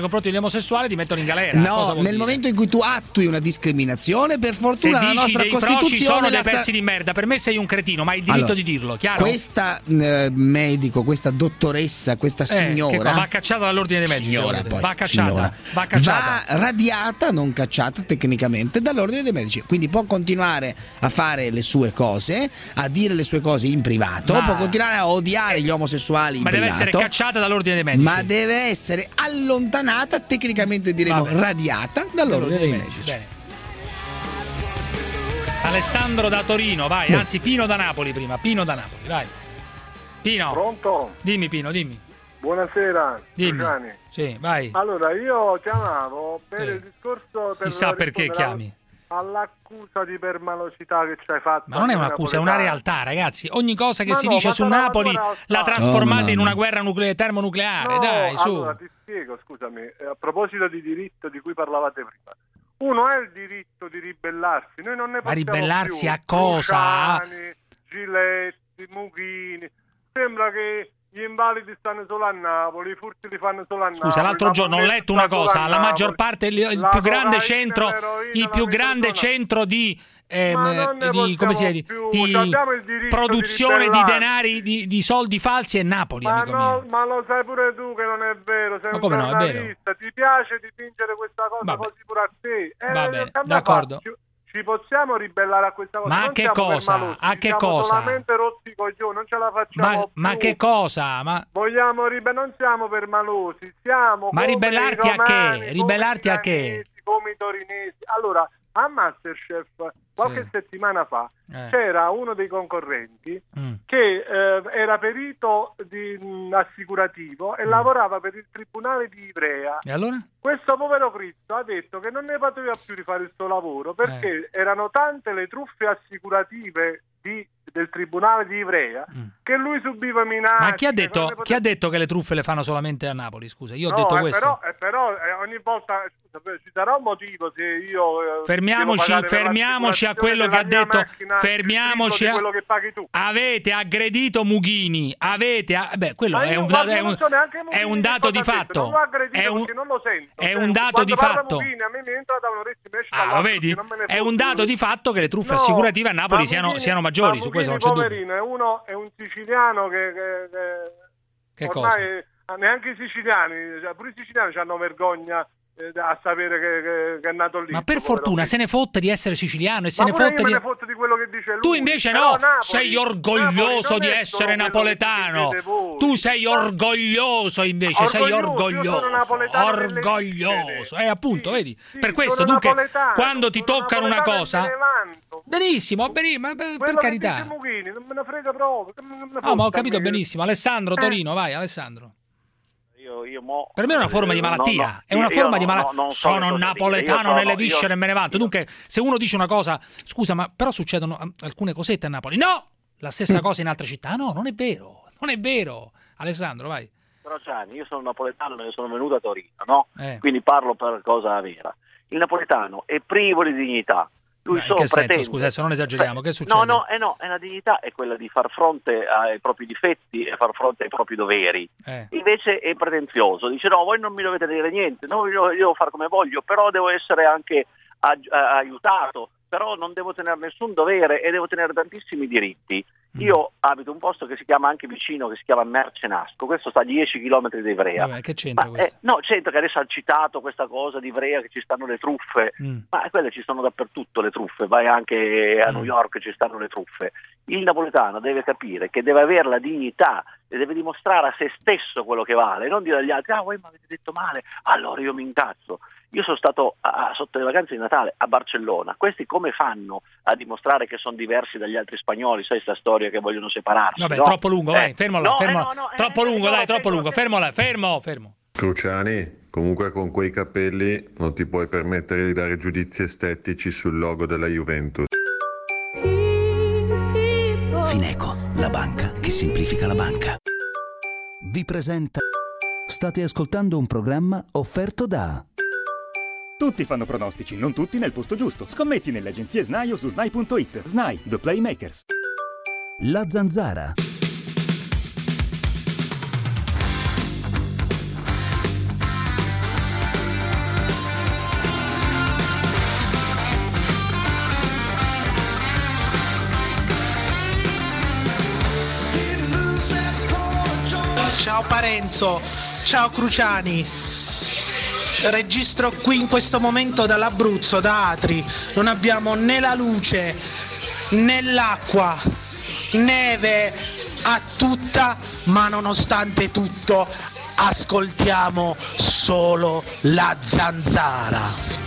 confronti degli omosessuali ti mettono in galera. No, nel momento in cui tu attui una discriminazione, per fortuna la nostra Costituzione sono dei pezzi di merda, per me sei un cretino, ma hai il diritto di dirlo, chiaro? Questa medico, questa dottoressa, questa signora va cacciata dall'ordine dei medici. Signora, poi, va cacciata. Va radiata, non cacciata tecnicamente, dall'ordine dei medici. Quindi può continuare a fare le sue cose, a dire le sue cose in privato, può continuare a odiare gli omosessuali in privato. Ma deve essere cacciata dall'ordine dei medici. Ma deve essere allontanata, tecnicamente diremo radiata dall'ordine dei medici. Bene. Alessandro da Torino, vai, anzi Pino da Napoli prima, Pino da Napoli, vai. Pino. Pronto? Dimmi Pino, dimmi. Buonasera, dimmi. Luciani. Sì, vai. Allora, io chiamavo per il discorso chissà perché chiami. All'accusa di permalosità che ci hai fatto. Ma non è un'accusa, è una realtà, ragazzi. Ogni cosa che si dice su Napoli la trasformate in una guerra termonucleare. Dai, su. Allora ti spiego, scusami, a proposito di diritto di cui parlavate prima. Uno è il diritto di ribellarsi. Noi non ne ma possiamo ribellarsi più. a cosa? Luciani, Giletti, Mughini. Sembra che gli invalidi stanno solo a Napoli, i furti li fanno solo a Napoli. Scusa, l'altro giorno ho letto una cosa, la maggior parte, il più grande centro di come si dice, di produzione di denari, di soldi falsi è Napoli, ma amico mio. Ma lo sai pure tu che non è vero, sei un giornalista, ti piace dipingere questa cosa così pure a te. Va bene, d'accordo. Ci possiamo ribellare a questa cosa? Ma non a che cosa? A che cosa? Solamente rotti coglioni, non ce la facciamo più. Ma che cosa? Vogliamo non siamo permalosi, siamo ma come ribellarti i romani, a che? Ribellarti a che? Come i torinesi. Allora, a Masterchef qualche settimana fa c'era uno dei concorrenti che era perito assicurativo e lavorava per il tribunale di Ivrea. E allora? Questo povero Cristo ha detto che non ne poteva più di fare il suo lavoro perché erano tante le truffe assicurative del tribunale di Ivrea che lui subiva minacce. Ma chi ha detto che le truffe le fanno solamente a Napoli? Scusa, io ho detto questo. Però ogni volta ci sarà un motivo se io fermiamoci a quello che ha detto. Fermiamoci a quello che paghi tu. Avete aggredito Mughini. Quello è un dato di fatto. Non l'ho aggredito perché non lo sento. È un dato di fatto. Mughini, a me mi entra da un'orecchia e mi esce lo vedi? È un dato di fatto che le truffe assicurative a Napoli siano maggiori, su questo non c'è dubbio. Uno è un siciliano che ormai cosa? Neanche i siciliani, pure i siciliani hanno vergogna a sapere che è nato lì. Ma per fortuna se ne fotte di essere siciliano e se ne fotte me ne fotte di quello che dice lui. Tu invece no, sei orgoglioso di essere napoletano. Tu sei orgoglioso invece, sei orgoglioso. Appunto, vedi? Per questo dunque quando ti toccano una cosa benissimo, ma per carità. Mughini, non me ne frega proprio. Ma ho capito benissimo. Alessandro Torino, vai Alessandro. Per me è una forma di malattia, è una forma di malattia. Sono napoletano nelle viscere e me ne vanto. Dunque, se uno dice una cosa, scusa, ma però succedono alcune cosette a Napoli. No! La stessa cosa in altre città. No, non è vero. Non è vero. Alessandro, vai. Però Gianni, io sono napoletano e sono venuto a Torino, no? Quindi parlo per cosa vera. Il napoletano è privo di dignità. Lui in che senso, scusa, adesso non esageriamo, che succede? No, la dignità è quella di far fronte ai propri difetti e far fronte ai propri doveri. Invece è pretenzioso, dice no, voi non mi dovete dire niente, no, io devo fare come voglio, però devo essere anche aiutato, però non devo tenere nessun dovere e devo tenere tantissimi diritti. Io abito un posto che si chiama anche vicino, che si chiama Mercenasco, questo sta a 10 km da Ivrea. Vabbè, che c'entra questo? C'entra che adesso ha citato questa cosa di Ivrea, che ci stanno le truffe, ma quelle ci stanno dappertutto le truffe, vai anche a New York, ci stanno le truffe. Il napoletano deve capire che deve avere la dignità e deve dimostrare a se stesso quello che vale, non dire agli altri, voi mi avete detto male, allora io mi incazzo. Io sono stato sotto le vacanze di Natale a Barcellona. Questi come fanno a dimostrare che sono diversi dagli altri spagnoli? Sai sta storia che vogliono separarsi? Vabbè, troppo lungo, vai, fermo. Troppo lungo, troppo lungo. Fermo. Cruciani, comunque con quei capelli non ti puoi permettere di dare giudizi estetici sul logo della Juventus. Fineco, la banca che semplifica la banca. Vi presenta. State ascoltando un programma offerto da... Tutti fanno pronostici, non tutti nel posto giusto. Scommetti nelle agenzie SNAI o su SNAI.it. SNAI, The Playmakers. La Zanzara. ciao Parenzo, ciao Cruciani. Registro qui in questo momento dall'Abruzzo, da Atri. Non abbiamo né la luce né l'acqua, neve a tutta, ma nonostante tutto ascoltiamo solo la Zanzara.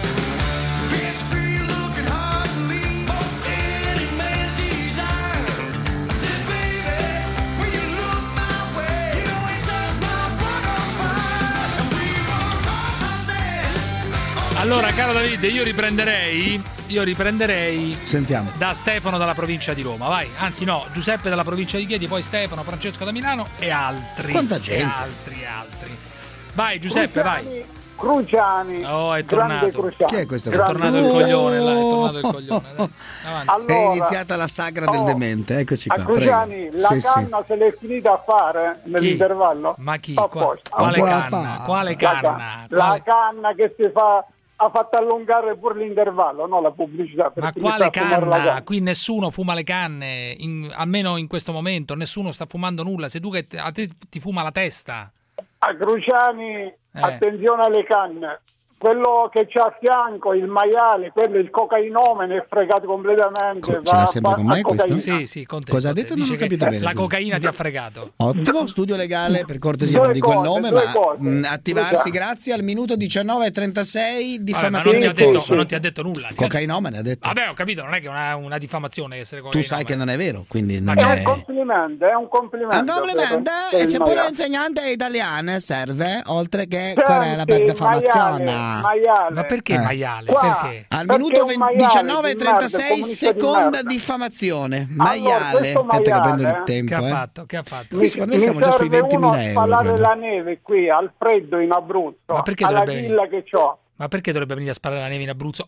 Allora, caro Davide, io riprenderei Sentiamo. Da Stefano dalla provincia di Roma, vai. Anzi no, Giuseppe dalla provincia di Chieti, poi Stefano, Francesco da Milano e altri. Quanta gente. E altri. Vai Giuseppe, vai. Cruciani. Oh, è tornato. Chi è questo? È tornato il coglione, là, è tornato il coglione. Dai, allora, è iniziata la sagra del demente, eccoci qua. A Cruciani, prego. la canna se l'è finita a fare nell'intervallo? Ma chi? Quale canna? Quale canna? La canna che si fa... Ha fatto allungare pure l'intervallo, no? La pubblicità. Ma quale canna? Qui nessuno fuma le canne, almeno in questo momento, nessuno sta fumando nulla. Sei tu che a te ti fuma la testa. A Cruciani, attenzione alle canne. Quello che c'ha a fianco, il maiale, quello il cocainomane è fregato completamente. Ce l'ha sempre con me questo? Sì, con te. Cosa ha detto? Non ho capito bene. La cocaina ti ha fregato. Ottimo, studio legale, per cortesia non dico il nome, ma attivarsi grazie al minuto 19:36 diffamazione. Ma non ti ha detto nulla. Cocainomane ha detto. Vabbè, ho capito, non è che una diffamazione essere tu sai che non è vero, quindi non è un complimento, è un complimento. Un complimento, e c'è pure l'insegnante italiano serve, oltre che querela per diffamazione. Maiale. Ma perché maiale? Perché? Al minuto 19:36 seconda diffamazione. Maiale. Aspetta che prendo il tempo. Che ha fatto? Qui secondo me siamo già sui 20.000 euro. Spalare la neve qui al freddo in Abruzzo. Ma perché alla villa che c'ho. Ma perché dovrebbe venire a sparare la neve in Abruzzo?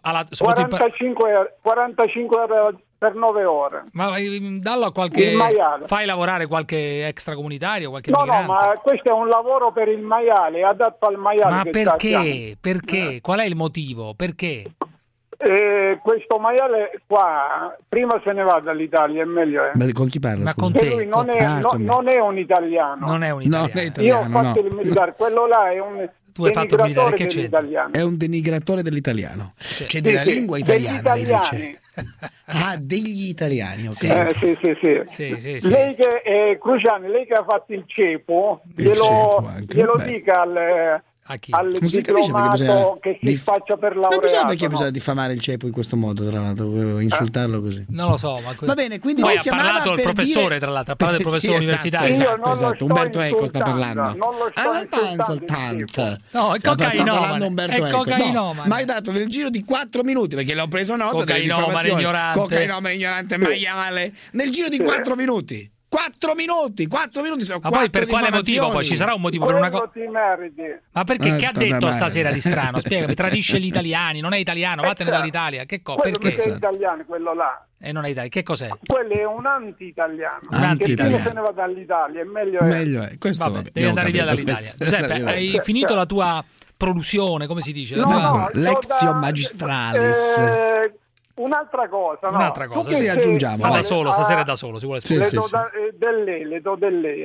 45 euro per 9 ore. Ma dallo a fai lavorare qualche extracomunitario, qualche migrante? No, ma questo è un lavoro per il maiale, è adatto al maiale. Ma perché? Perché? Qual è il motivo? Perché? Questo maiale qua prima se ne va dall'Italia, è meglio. Ma con chi parla? Ma con te? Lui non è un italiano. Non è un italiano. Io ho fatto il militare, quello là è un tu hai fatto il militare, che c'è? È un denigratore dell'italiano. C'è della lingua italiana, lei dice. Degli italiani, ok. Sì. Lei che Cruciani, lei che ha fatto il cepo, glielo dica al diplomato che si spaccia per laureato. Non so perché bisogna diffamare il cepo in questo modo, tra l'altro, insultarlo così. Non lo so, ma va bene, quindi poi ha parlato il professore, tra l'altro, ha parlato del professore universitario. Esatto. Umberto Eco sta parlando. Non soltanto. No, è cocainomane. Umberto Eco. No, ma hai dato nel giro di 4 minuti, perché l'ho preso nota delle diffamazioni. Cocainomane ignorante maiale. Nel giro di 4 minuti. 4 minuti sono. Ma poi per quale motivo? Poi ci sarà un motivo per una cosa. Ma perché che ha detto stasera di strano? Spiegami, tradisce gli italiani, non è italiano, vattene dall'Italia. Che perché? È italiano quello là. E non è italiano. Che cos'è? Quello è un anti-italiano. Che se ne va dall'Italia, è meglio è. Questo vabbè, devi andare via dall'Italia. Giuseppe, hai finito la tua produzione, come si dice? Lezione magistralis. Un'altra cosa, sì, aggiungiamo. Da solo, stasera è da solo, si vuole le do del lei.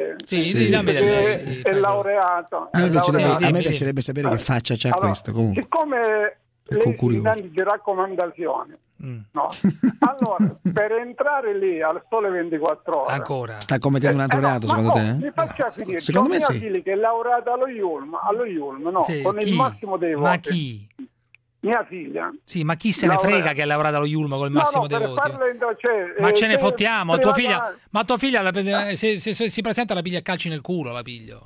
È laureato. A me piacerebbe sapere che faccia c'ha questo comunque. Siccome lei si dà di raccomandazioni, no? Allora, per entrare lì al Sole 24 Ore ancora sta commettendo un altro reato, secondo te? Mi faccia finire. Secondo me sì. Che è laureata allo Yulm, no? Sì, con il massimo dei voti. Ma chi? Mia figlia. Sì, ma chi se ne frega che ha lavorato allo Yulm con il massimo dei voti? Ma ce ne fottiamo. Ma tua figlia se si presenta la piglia a calci nel culo, la piglio.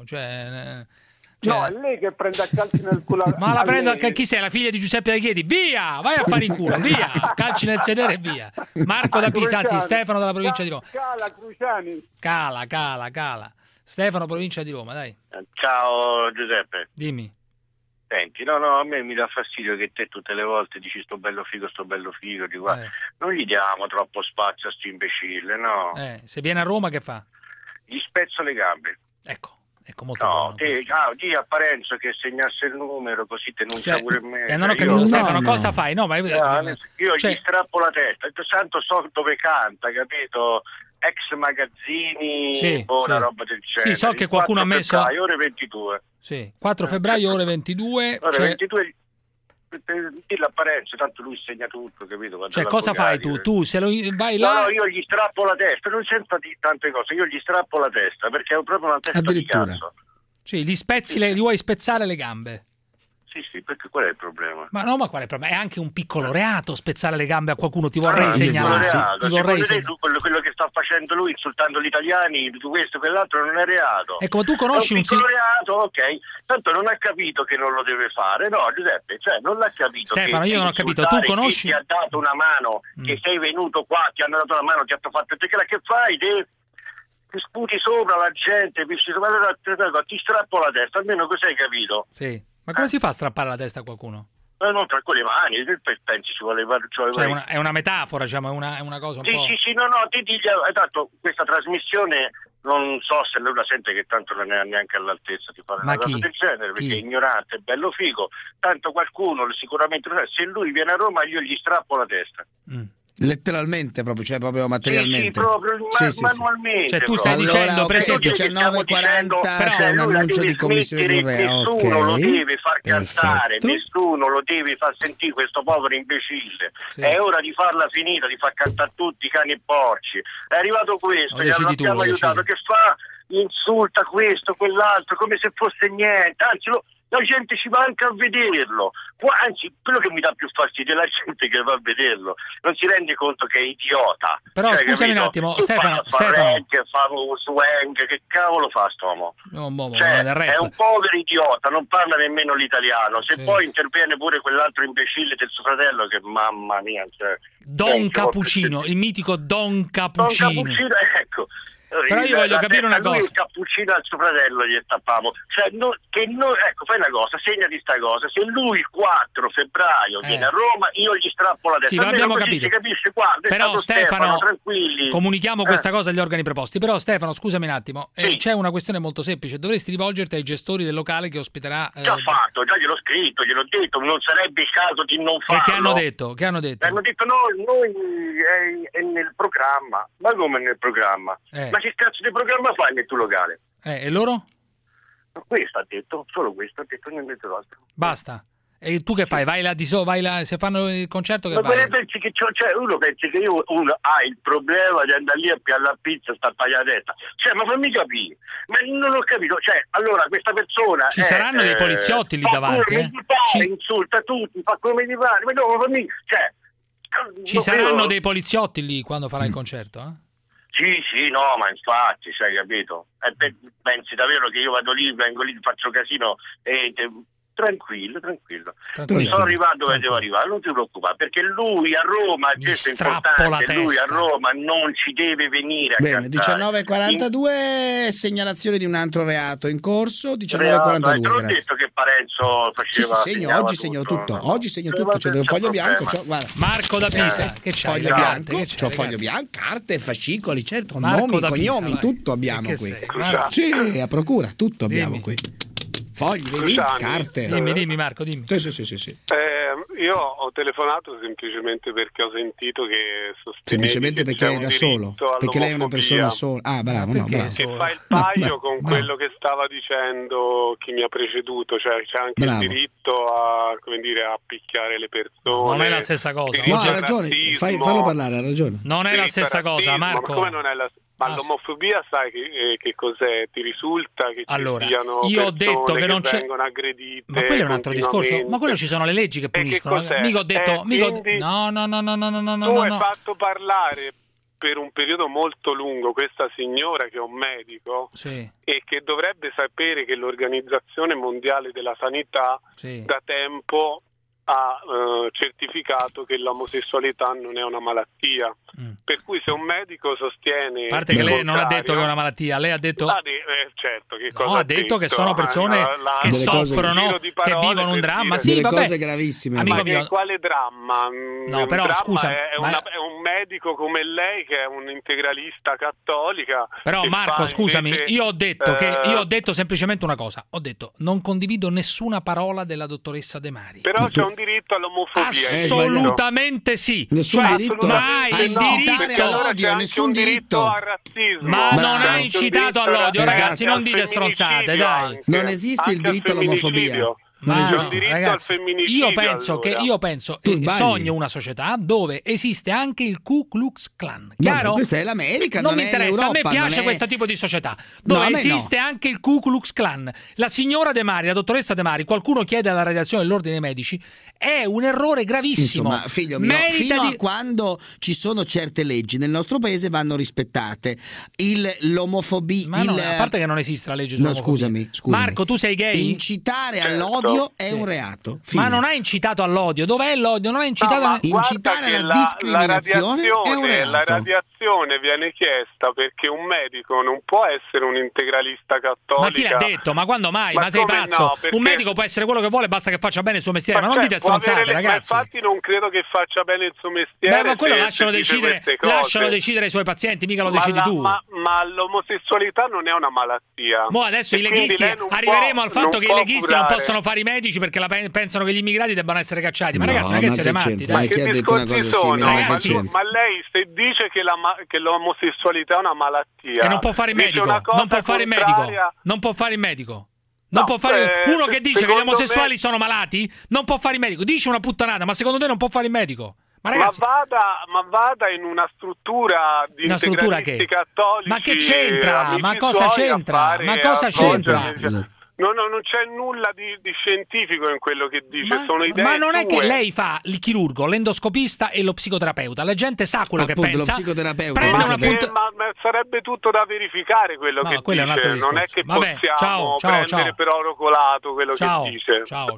No, è lei che prende a calci nel culo. Ma la prendo anche chi sei? La figlia di Giuseppe Da Chieti? Via! Vai a fare in culo, via! Calci nel sedere e via. Marco da Pisa, anzi Stefano dalla provincia di Roma. Cala Cruciani. Cala. Stefano, provincia di Roma, dai. Ciao Giuseppe. Dimmi. Senti, no, a me mi dà fastidio che te tutte le volte dici sto bello figo, di qua. Non gli diamo troppo spazio a sto imbecille, no? Se viene a Roma che fa? Gli spezzo le gambe. Ecco molto buono. Di a Parenzo che segnasse il numero così denuncia pure me. Non ho capito, Stefano, cosa fai? No, ma io gli strappo la testa, tanto so dove canta, capito? ex magazzini, sì, una roba del genere. Sì, so che qualcuno ha messo ore 22. Sì, 4 febbraio ore 22. Ore 22 dillo a Parenzo, tanto lui segna tutto, capito? Cioè, cosa fai tu? Tu se lo vai là... No, io gli strappo la testa, non sento di tante cose, io gli strappo la testa, perché è proprio una testa di cazzo. Sì, gli vuoi spezzare le gambe? Sì, perché qual è il problema? Ma qual è il problema? È anche un piccolo reato spezzare le gambe a qualcuno, ti vorrei segnalare. Quello che sta facendo lui, insultando gli italiani, questo e quell'altro, non è reato. Ecco, ma tu conosci un piccolo reato, ok, tanto non ha capito che non lo deve fare, no Giuseppe, cioè non l'ha capito. Stefano, io non ho capito, tu conosci? Chi ti ha dato una mano, che sei venuto qua, ti hanno dato una mano, ti ha fatto, che fai? Ti sputi sopra la gente, ti strappo la testa, almeno così hai capito. Sì. Ma come si fa a strappare la testa a qualcuno? Non tra quelle mani, pensi ci vuole fare. È una metafora, diciamo, è una cosa un po'. Sì, no, tanto questa trasmissione non so se lui la sente che tanto non è neanche all'altezza di fare una cosa del genere, perché è ignorante, è bello figo, tanto qualcuno sicuramente non è. Se lui viene a Roma io gli strappo la testa. Letteralmente proprio, cioè proprio materialmente. Sì, proprio manualmente. Cioè tu stai dicendo, okay, 19:40 c'è un annuncio di commissione di un reato. Nessuno lo deve far cantare, nessuno lo deve far sentire questo povero imbecille. Sì. È ora di farla finita, di far cantare tutti i cani e porci. È arrivato questo, gli abbiamo aiutato, che fa? Insulta questo, quell'altro, come se fosse niente, anzi la gente ci va anche a vederlo. Anzi, quello che mi dà più fastidio è la gente che va a vederlo, non si rende conto che è idiota. Però scusami un attimo, Stefano. Fa swang, che cavolo fa st'uomo? È un povero idiota, non parla nemmeno l'italiano. Se poi interviene pure quell'altro imbecille del suo fratello, che mamma mia. Don Cappuccino, il mitico Don Cappuccino. Don Cappuccino, ecco. Però io voglio capire una cosa. Il cappuccino al suo fratello gli tappavo. Cioè, ecco, fai una cosa, segnati sta cosa. Se lui il 4 febbraio viene a Roma, io gli strappo la testa. Sì, ma abbiamo capito. Si capisce, guarda, però Stefano, tranquilli. Comunichiamo questa cosa agli organi preposti. Però Stefano, scusami un attimo, c'è una questione molto semplice. Dovresti rivolgerti ai gestori del locale che ospiterà. Già fatto, già gliel'ho scritto, gliel'ho detto, non sarebbe il caso di non farlo. E che hanno detto? Hanno detto noi è nel programma. Ma come nel programma? Ma che cazzo di programma fai nel tuo locale? E loro? Questo ha detto, solo questo ha detto, niente altro. Basta. E tu che fai? Vai là se fanno il concerto che vai? Pensi che uno pensi che uno ha il problema di andare lì a piare la pizza e sta a tagliare la testa. Cioè, ma fammi capire. Ma non ho capito. Cioè, allora questa persona ci saranno dei poliziotti lì davanti, insulta tutti, fa come gli pare. Ma no, fammi, ci saranno dei poliziotti lì quando farà il concerto, Sì, no, ma infatti, sai, capito? Pensi davvero che io vado lì, vengo lì, faccio casino e tranquillo. Sono arrivato dove devo arrivare, non ti preoccupare, perché lui a Roma, questo è importante, lui a Roma non ci deve venire a cantare. 19:42, segnalazione di un altro reato in corso, 19:42. Te l'ho detto che Parenzo faceva... Oggi segno tutto, c'è un foglio bianco. Guarda. Marco da Pisa, che c'è? Foglio bianco, c'ho foglio bianco, carte, fascicoli, certo, nomi, cognomi, tutto abbiamo qui. Sì, a procura, tutto abbiamo qui. Fogli, vedi? Carte. Dimmi Marco, dimmi. Sì. Io ho telefonato semplicemente perché ho sentito che semplicemente perché lei è da solo, perché lei è una persona sola. Ah, bravo, bravo. Che fa il paio con quello che stava dicendo chi mi ha preceduto, cioè c'è anche il diritto a, come dire, a picchiare le persone. Non è la stessa cosa. No, ha ragione, fallo parlare, ha ragione. Non è la stessa cosa, Marco. Ma come non è la Ma l'omofobia sai che cos'è? Ti risulta che allora, ci siano io ho detto che non c'è... vengono aggredite? Ma quello è un altro discorso. Ma quello ci sono le leggi che puniscono. Mica ho detto... No. Tu hai fatto parlare per un periodo molto lungo questa signora che è un medico e che dovrebbe sapere che l'Organizzazione Mondiale della Sanità da tempo ha certificato che l'omosessualità non è una malattia, per cui se un medico sostiene, a parte che lei non ha detto che è una malattia, lei ha detto certo, che cosa ha detto che sono persone che soffrono, che vivono un dramma, delle cose gravissime. Ma quale dramma? No, però dramma scusa, è un medico come lei, che è un integralista cattolica. Però Marco, scusami, invece, io ho detto semplicemente una cosa. Ho detto non condivido nessuna parola della dottoressa De Mari. Però c'è un diritto all'omofobia. Assolutamente sì. Nessun diritto a incitare all'odio, nessun diritto al razzismo. Ma non ha incitato all'odio, ragazzi, non dite stronzate, dai. Non esiste il diritto all'omofobia. Non esiste. Ragazzi, io penso sogno una società dove esiste anche il Ku Klux Klan. Chiaro? No, questa è l'America, non mi interessa, l'Europa, a me piace questo tipo di società dove esiste anche il Ku Klux Klan. La signora De Mari, la dottoressa De Mari, qualcuno chiede alla radiazione dell'ordine dei medici, è un errore gravissimo. Insomma, figlio mio, fino a quando ci sono certe leggi nel nostro paese vanno rispettate. L'omofobia, a parte che non esiste la legge sull'omofobia. Scusami. Marco, tu sei gay? Incitare all'odio è un reato. Ma non ha incitato all'odio. Dov'è l'odio? Non ha incitato incitare alla discriminazione è un reato. La radiazione viene chiesta perché un medico non può essere un integralista cattolico. Ma chi l'ha detto? Ma quando mai? Ma sei pazzo? No, perché... Un medico può essere quello che vuole, basta che faccia bene il suo mestiere. Ma non dite stronzate, ragazzi. Ma infatti non credo che faccia bene il suo mestiere. Ma quello lasciano decidere i suoi pazienti, mica lo decidi tu. Ma l'omosessualità non è una malattia. Mo adesso i leghisti arriveremo al fatto che i leghisti non possono fare i medici perché pensano che gli immigrati debbano essere cacciati. Ma ragazzi, non è che siete matti, dai. Chi ha detto una cosa simile? Ma lei se dice che l'omosessualità è una malattia e non può fare il medico, non può fare il medico. Non può fare uno che dice che gli omosessuali sono malati, non può fare il medico. Dice una puttanata, ma secondo te non può fare il medico? Ma vada in una struttura di integralisti cattolici. Ma che c'entra? Ma cosa c'entra? No, non c'è nulla di scientifico in quello che dice, sono idee ma non sue. È che lei fa il chirurgo, l'endoscopista e lo psicoterapeuta. La gente sa quello che pensa. Lo psicoterapeuta. Ma sarebbe tutto da verificare quello che dice. Non è che possiamo prendere per oro colato quello che dice. Ciao.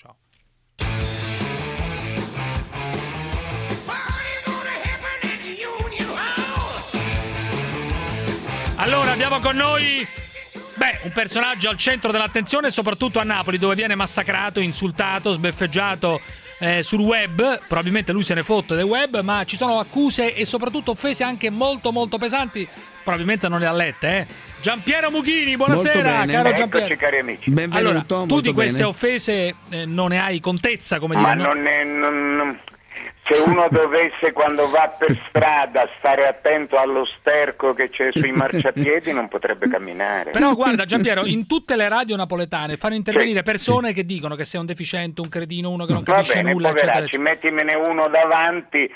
Allora abbiamo con noi un personaggio al centro dell'attenzione, soprattutto a Napoli, dove viene massacrato, insultato, sbeffeggiato sul web. Probabilmente lui se ne fotte del web, ma ci sono accuse e soprattutto offese anche molto molto pesanti. Probabilmente non le ha lette, Giampiero Mughini, buonasera, caro Giampiero. Eccoci, cari amici. Benvenuto. Allora, tu di queste offese non ne hai contezza, come dire? Ma se uno dovesse, quando va per strada, stare attento allo sterco che c'è sui marciapiedi, non potrebbe camminare. Però guarda Giampiero, in tutte le radio napoletane fanno intervenire persone che dicono che sei un deficiente, un cretino, uno che non capisce nulla, eccetera. Mettimene uno davanti,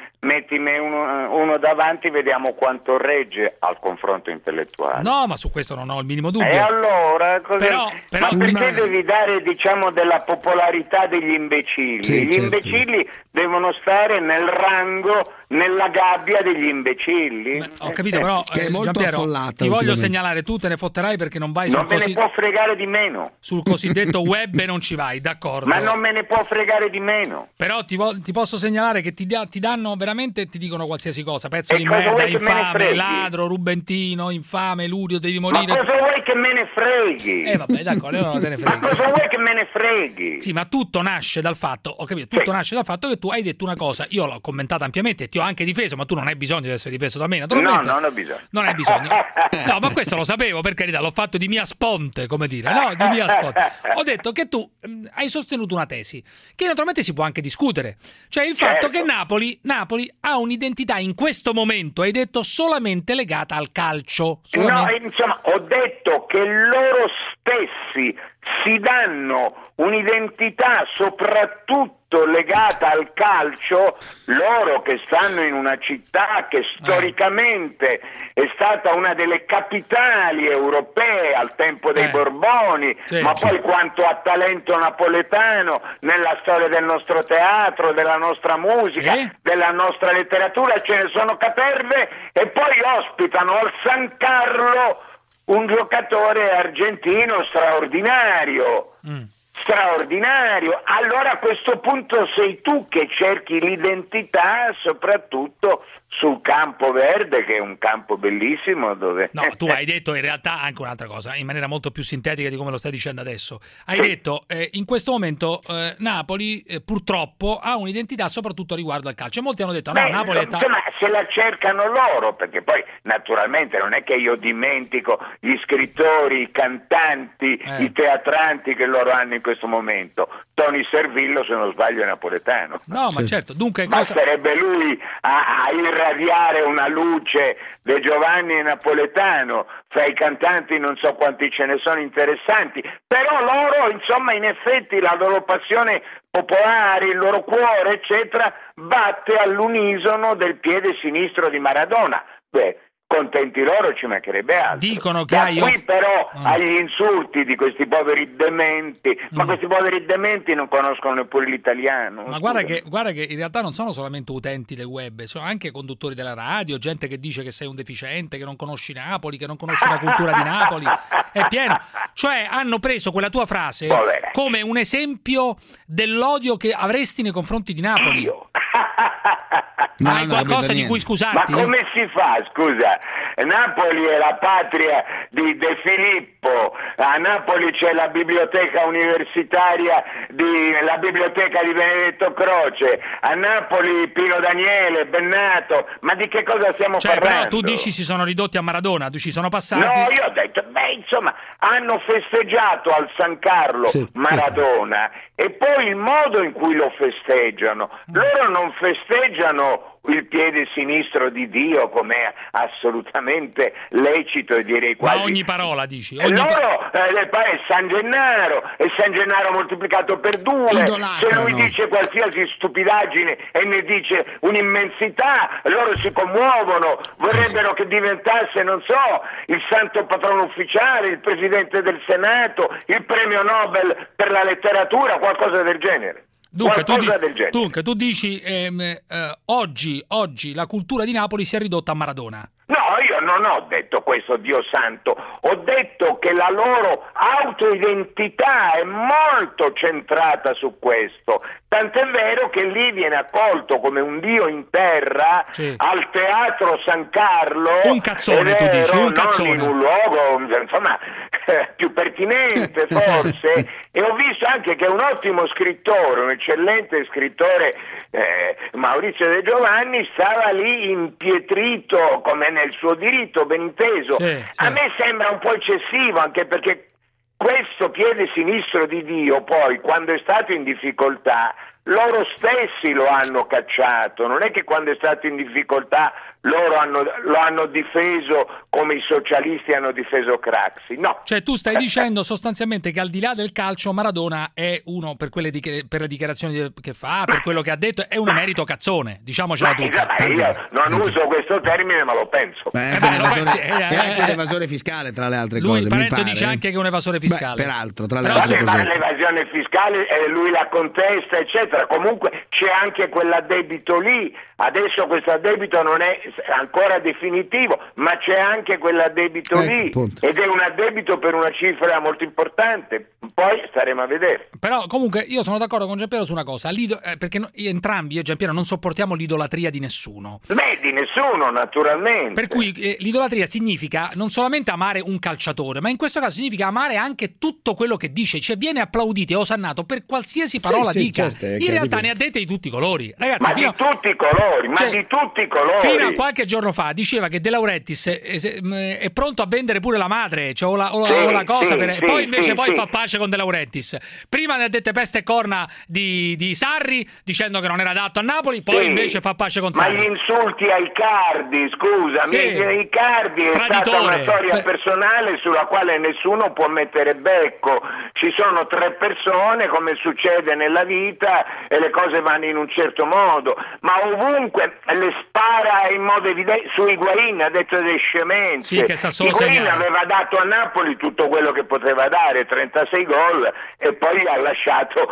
vediamo quanto regge al confronto intellettuale. No, ma su questo non ho il minimo dubbio. E allora, però ma perché devi dare, della popolarità degli imbecilli? Gli imbecilli devono stare nel rango, nella gabbia degli imbecilli. Ho capito, però che è molto affollata. Ti voglio segnalare, tu te ne fotterai perché non vai non me ne può fregare di meno. Sul cosiddetto web e non ci vai, d'accordo. Ma non me ne può fregare di meno. Però ti posso segnalare che ti danno veramente, ti dicono qualsiasi cosa, pezzo di merda, infame, ladro, rubentino, infame, ludio, devi morire. Ma cosa vuoi che me ne freghi? Vabbè, d'accordo, allora te ne freghi. Ma cosa vuoi che me ne freghi? Sì, ma tutto nasce dal fatto, ho capito, tutto nasce dal fatto che tu hai detto una cosa, io l'ho commentata ampiamente e ti ho anche difeso, ma tu non hai bisogno di essere difeso da me, naturalmente. No, non ho bisogno. Non hai bisogno. No, ma questo lo sapevo, per carità, l'ho fatto di mia sponte, come dire, no? Di mia sponte. Ho detto che tu hai sostenuto una tesi, che naturalmente si può anche discutere. Cioè il fatto che Napoli ha un'identità in questo momento, hai detto, solamente legata al calcio. Solamente... No, insomma, ho detto che loro stessi si danno un'identità soprattutto legata al calcio, loro che stanno in una città che storicamente è stata una delle capitali europee al tempo dei Borboni, ma poi quanto ha talento napoletano nella storia del nostro teatro, della nostra musica, della nostra letteratura, ce ne sono caterve, e poi ospitano al San Carlo un giocatore argentino straordinario. Allora a questo punto sei tu che cerchi l'identità soprattutto sul campo verde che è un campo bellissimo dove... No, tu hai detto in realtà anche un'altra cosa, in maniera molto più sintetica di come lo stai dicendo adesso. Hai detto, in questo momento Napoli purtroppo ha un'identità soprattutto riguardo al calcio. E molti hanno detto, no, Napoli è... Insomma, se la cercano loro, perché poi naturalmente non è che io dimentico gli scrittori, i cantanti, i teatranti che loro hanno in questo momento. Tony Servillo, se non sbaglio, è napoletano. No, ma certo, dunque... Basterebbe lui a irradiare una luce De Giovanni è napoletano, fra i cantanti non so quanti ce ne sono interessanti, però loro, insomma, in effetti la loro passione popolare, il loro cuore, eccetera, batte all'unisono del piede sinistro di Maradona. Beh, contenti loro, ci mancherebbe altro. Dicono che qui però agli insulti di questi poveri dementi, ma questi poveri dementi non conoscono neppure l'italiano. Ma guarda che in realtà non sono solamente utenti del web, sono anche conduttori della radio, gente che dice che sei un deficiente, che non conosci Napoli, che non conosci la cultura di Napoli, è pieno. Cioè hanno preso quella tua frase come un esempio dell'odio che avresti nei confronti di Napoli. Hai qualcosa di cui scusarti? Ma come si fa, scusa? Napoli è la patria di De Filippo, a Napoli c'è la biblioteca universitaria, la biblioteca di Benedetto Croce, a Napoli Pino Daniele, Bennato, ma di che cosa stiamo parlando? Però tu dici si sono ridotti a Maradona, tu ci sono passati? No, io ho detto, insomma, hanno festeggiato al San Carlo Maradona e poi il modo in cui lo festeggiano, loro non festeggiano il piede sinistro di Dio, come è assolutamente lecito e direi quasi... Ma ogni parola dici? Loro è San Gennaro, e San Gennaro moltiplicato per 2, se lui dice qualsiasi stupidaggine e ne dice un'immensità, loro si commuovono, vorrebbero che diventasse, non so, il santo patrono ufficiale, il presidente del Senato, il premio Nobel per la letteratura, qualcosa del genere. Dunque tu dici oggi la cultura di Napoli si è ridotta a Maradona. No, io non ho detto questo, Dio santo, ho detto che la loro autoidentità è molto centrata su questo, tant'è vero che lì viene accolto come un dio in terra al Teatro San Carlo, un cazzone, tu dici, un cazzone, non in un luogo, insomma, più pertinente forse, e ho visto anche che un ottimo scrittore, un eccellente scrittore, Maurizio De Giovanni, stava lì impietrito come nel suo diritto, ben inteso. A me sembra un po' eccessivo, anche perché questo piede sinistro di Dio poi, quando è stato in difficoltà, loro stessi lo hanno cacciato, non è che quando è stato in difficoltà loro lo hanno difeso come i socialisti hanno difeso Craxi, no. Cioè tu stai dicendo sostanzialmente che al di là del calcio Maradona è uno, per le dichiarazioni che fa, per quello che ha detto, è un emerito cazzone, diciamocela tutta. Io non uso questo termine, ma lo penso. È anche un evasore fiscale, tra le altre cose. Parenzo dice anche che è un evasore fiscale. Peraltro, tra le altre cose. Ma l'evasione fiscale lui la contesta, eccetera. Comunque c'è anche quell'addebito lì. Adesso questo addebito non è ancora definitivo, ma c'è anche quell'addebito lì, ed è un addebito per una cifra molto importante. Poi staremo a vedere. Però comunque io sono d'accordo con Giampiero su una cosa, perché entrambi, io e Giampiero, non sopportiamo l'idolatria di nessuno. Beh, di nessuno, naturalmente. Per cui l'idolatria significa non solamente amare un calciatore, ma in questo caso significa amare anche tutto quello che dice, cioè viene applaudito e osannato per qualsiasi parola dica. Certo, in realtà ne ha dette di tutti i colori. Ragazzi, di tutti i colori. Di tutti i colori. Fino a qualche giorno fa diceva che De Laurentiis è pronto a vendere pure la madre, cioè o la cosa poi invece fa pace con De Laurentiis. Prima ne ha dette peste e corna di Sarri, dicendo che non era adatto a Napoli, poi invece fa pace con Sarri. Ma gli insulti a Icardi, scusami, Icardi è stata una storia personale sulla quale nessuno può mettere becco. Ci sono 3 persone, come succede nella vita, e le cose vanno in un certo modo, ma ovunque le spara in modo evidente. Su Higuaín ha detto delle scemenze. Higuaín aveva dato a Napoli tutto quello che poteva dare, 36 gol, e poi ha lasciato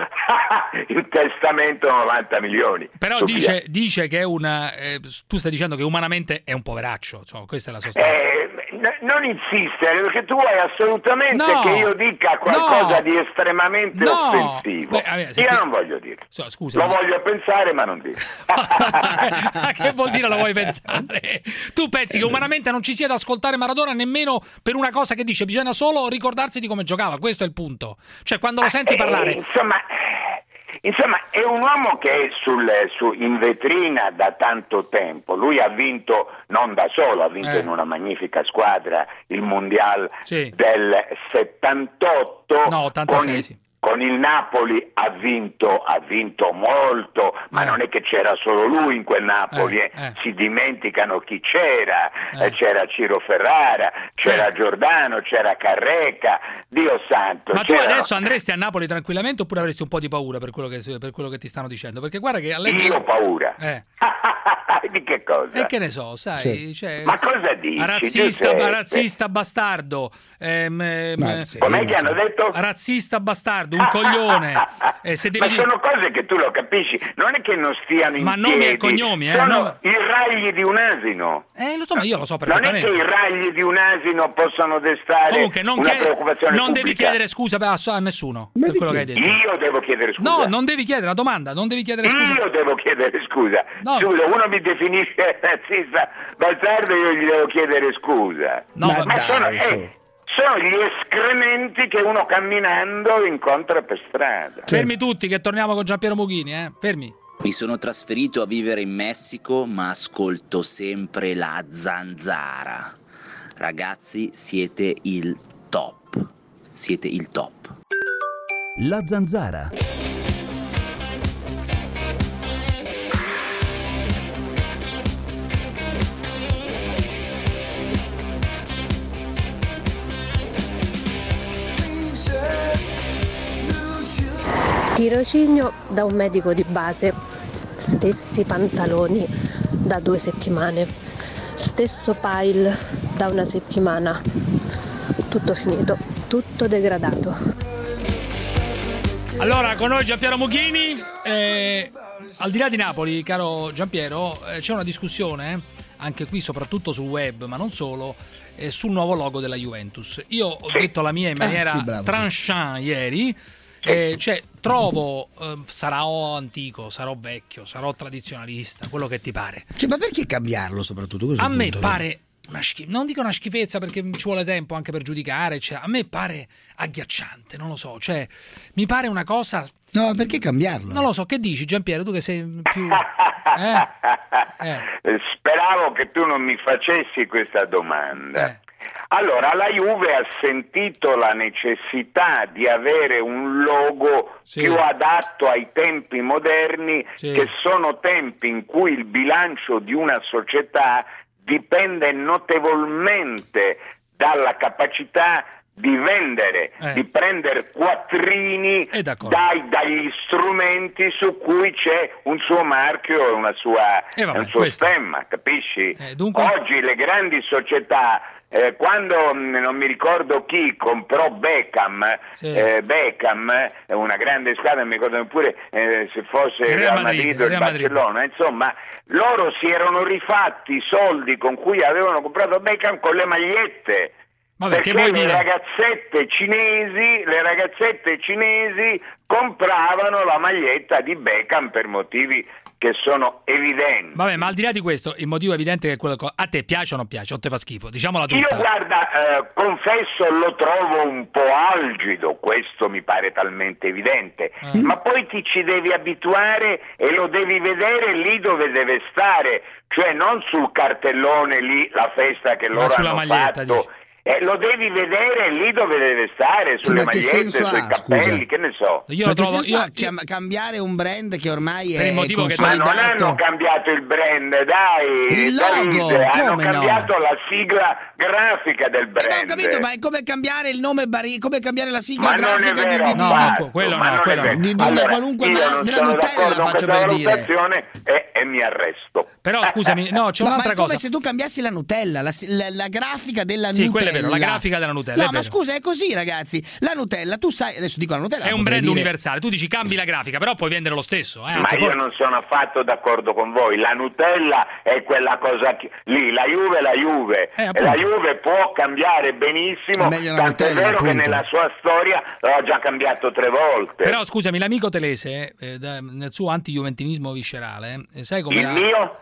in testamento 90 milioni. Però dice che è tu stai dicendo che umanamente è un poveraccio, insomma, questa è la sostanza. non insistere, perché tu vuoi assolutamente che io dica qualcosa di estremamente offensivo. Io non voglio dire. Scusa, lo voglio pensare, ma non dire. Che vuol dire lo vuoi pensare? Tu pensi che umanamente non ci sia da ascoltare Maradona nemmeno per una cosa che dice, bisogna solo ricordarsi di come giocava, questo è il punto. Cioè, quando lo senti parlare... Insomma, è un uomo che è in vetrina da tanto tempo. Lui ha vinto, non da solo, ha vinto in una magnifica squadra il Mondial del 78. No, 86, sì. Con il Napoli ha vinto molto, ma non è che c'era solo lui in quel Napoli, si dimenticano chi c'era, c'era Ciro Ferrara, c'era Giordano, c'era Carreca, Dio santo. Ma tu adesso andresti a Napoli tranquillamente oppure avresti un po' di paura per quello che ti stanno dicendo? Perché guarda che a leggere... Io ho paura. Di che cosa? E che ne so, sai, cioè... Ma cosa dici? Razzista bastardo. Com'è che hanno detto? Razzista bastardo, un coglione. Ma sono cose che tu lo capisci, non è che non stiano in ma piedi. nomi e cognomi, sono i ragli di un asino. Lo so, ma io lo so perfettamente. Non è che i ragli di un asino possono destare una preoccupazione non pubblica. Devi chiedere scusa a nessuno per quello che hai detto. Io devo chiedere scusa. No, non devi chiedere la domanda, non devi chiedere scusa. Io devo chiedere scusa. No. Scusa, uno mi definisce razzista bastardo, io gli devo chiedere scusa. No, ma sono gli escrementi che uno camminando incontra per strada. Fermi tutti che torniamo con Giampiero Mughini, fermi. Mi sono trasferito a vivere in Messico, ma ascolto sempre la Zanzara. Ragazzi, siete il top. Siete il top. La Zanzara. Tirocinio da un medico di base, stessi pantaloni da 2 settimane, stesso pile da 1 settimana, tutto finito, tutto degradato. Allora, con noi Giampiero Mughini, al di là di Napoli, caro Giampiero, c'è una discussione, anche qui soprattutto sul web, ma non solo, sul nuovo logo della Juventus. Io ho detto la mia in maniera tranchant ieri. Cioè, trovo sarò antico, sarò vecchio, sarò tradizionalista, quello che ti pare. Cioè, ma perché cambiarlo soprattutto? A me pare non dico una schifezza perché ci vuole tempo anche per giudicare, cioè, a me pare agghiacciante, non lo so, cioè mi pare una cosa. No, perché cambiarlo? Non lo so, che dici Giampiero, tu che sei più Speravo che tu non mi facessi questa domanda. Allora, la Juve ha sentito la necessità di avere un logo più adatto ai tempi moderni, che sono tempi in cui il bilancio di una società dipende notevolmente dalla capacità di vendere, di prendere quattrini dagli strumenti su cui c'è un suo marchio e un suo stemma, capisci? Oggi le grandi società, quando non mi ricordo chi comprò Beckham, una grande squadra, non mi ricordo neppure se fosse il Real Madrid o il Barcellona, insomma, loro si erano rifatti i soldi con cui avevano comprato Beckham con le magliette. Perché le ragazzette cinesi compravano la maglietta di Beckham per motivi che sono evidenti. Vabbè, ma al di là di questo, il motivo evidente è che quello a te piace o non piace, o te fa schifo, diciamola tutta. Io guarda, confesso, lo trovo un po' algido, questo mi pare talmente evidente, ma poi ti ci devi abituare e lo devi vedere lì dove deve stare, cioè non sul cartellone lì, la festa che loro hanno fatto. Dici. Lo devi vedere lì dove deve stare, sulle magliette, sui cappelli, che ne so. Cambiare un brand che ormai è consolidato. Ma non hanno cambiato il brand, dai. Il logo, hanno cambiato la sigla grafica del brand. Ma ho capito, ma è come cambiare il nome come cambiare la sigla grafica di una qualunque della Nutella, faccio per dire. mi arresto. Però scusami, no, c'è un'altra cosa. Ma è come se tu cambiassi la Nutella, la grafica della Nutella. Sì, quello è vero, la grafica della Nutella. No, ma scusa, è così, ragazzi. La Nutella, tu sai, adesso dico la Nutella. È un brand universale, tu dici cambi la grafica, però puoi vendere lo stesso. Ma io non sono affatto d'accordo con voi. La Nutella è quella cosa lì, la Juve è la Juve. E la Juve può cambiare benissimo, tanto è vero che nella sua storia l'ha già cambiato 3 volte. Però scusami, l'amico Telese, nel suo anti-juventinismo viscerale, sai come il mio?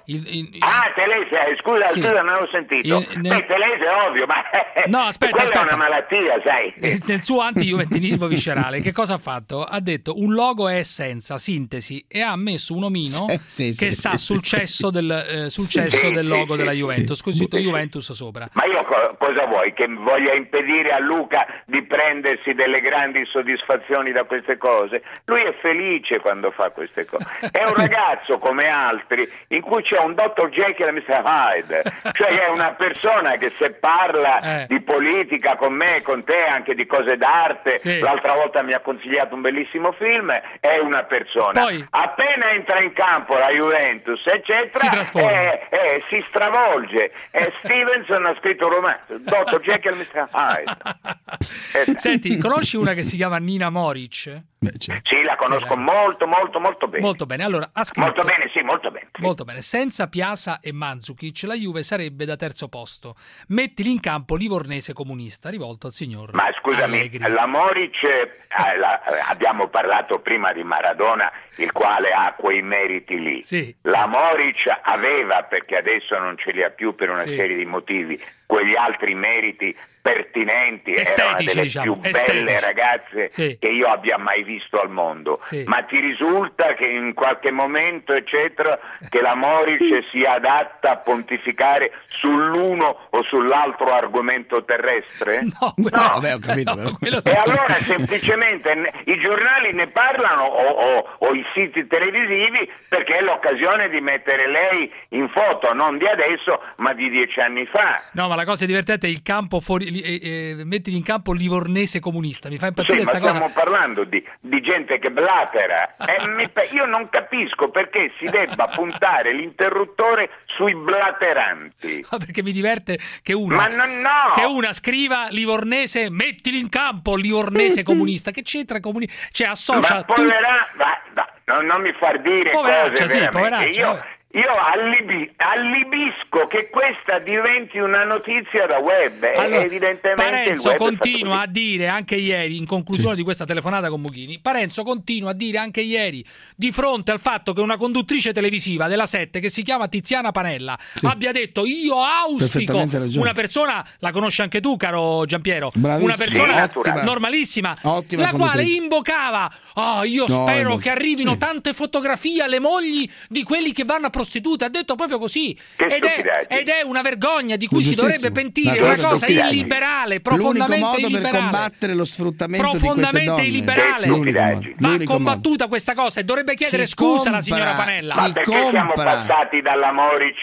Telese, scusa, non avevo sentito. Telese è ovvio, ma no, aspetta. È una malattia, sai. Nel suo anti-juventinismo viscerale, che cosa ha fatto? Ha detto un logo è essenza, sintesi, e ha messo un omino che sta sul cesso del logo della Juventus, scritto Juventus sopra. Ma io cosa vuoi? Che voglia impedire a Luca di prendersi delle grandi soddisfazioni da queste cose? Lui è felice quando fa queste cose. È un ragazzo come altri in cui c'è un Dr. Jekyll e Mr. Hyde, cioè è una persona che se parla di politica con me, con te, anche di cose d'arte, l'altra volta mi ha consigliato un bellissimo film, è una persona. Poi, appena entra in campo la Juventus, eccetera, si stravolge. Stevenson ha scritto un romanzo, Dr. Jekyll e Mr. Hyde. Senti, conosci una che si chiama Nina Moric? Sì, la conosco molto bene. Molto bene, allora ha scritto... Molto bene, sì, molto bene. Molto bene, senza Piazza e Mandzukic la Juve sarebbe da terzo posto. Mettili in campo Livornese comunista, rivolto al signor Ma scusami, Allegri. La Moric, abbiamo parlato prima di Maradona, il quale ha quei meriti lì. Sì, la Moric aveva, perché adesso non ce li ha più per una serie di motivi, quegli altri meriti pertinenti, era una delle più belle ragazze che io abbia mai visto al mondo. Ma ti risulta che in qualche momento, eccetera, che la Moric sia adatta a pontificare sull'uno o sull'altro argomento terrestre? No, vabbè, ho capito. E allora semplicemente i giornali ne parlano o i siti televisivi perché è l'occasione di mettere lei in foto, non di adesso ma di 10 anni fa. No, ma la cosa divertente è il campo mettili in campo Livornese comunista, mi fa impazzire questa cosa. Stiamo parlando di gente che blatera. Io non capisco perché si debba puntare l'interruttore sui blateranti. Perché mi diverte che una scriva Livornese, mettili in campo Livornese comunista. Che c'entra comunista? Cioè associa non mi far dire poveraccia, cose poveraccia. Io allibisco che questa diventi una notizia da web. Allora, evidentemente Parenzo il web continua a dire anche ieri, in conclusione di questa telefonata con Mughini, Parenzo continua a dire anche ieri, di fronte al fatto che una conduttrice televisiva della 7 che si chiama Tiziana Panella abbia detto io auspico una persona, la conosci anche tu caro Giampiero, una persona normalissima, la quale invocava io spero che arrivino tante fotografie alle mogli di quelli che vanno a prostitute, ha detto proprio così, ed è una vergogna di cui si dovrebbe pentire, una cosa illiberale, profondamente l'unico modo illiberale, per combattere lo sfruttamento profondamente di queste illiberale, va combattuta questa cosa e dovrebbe chiedere scusa alla signora Panella. Ma perché siamo passati dalla Moric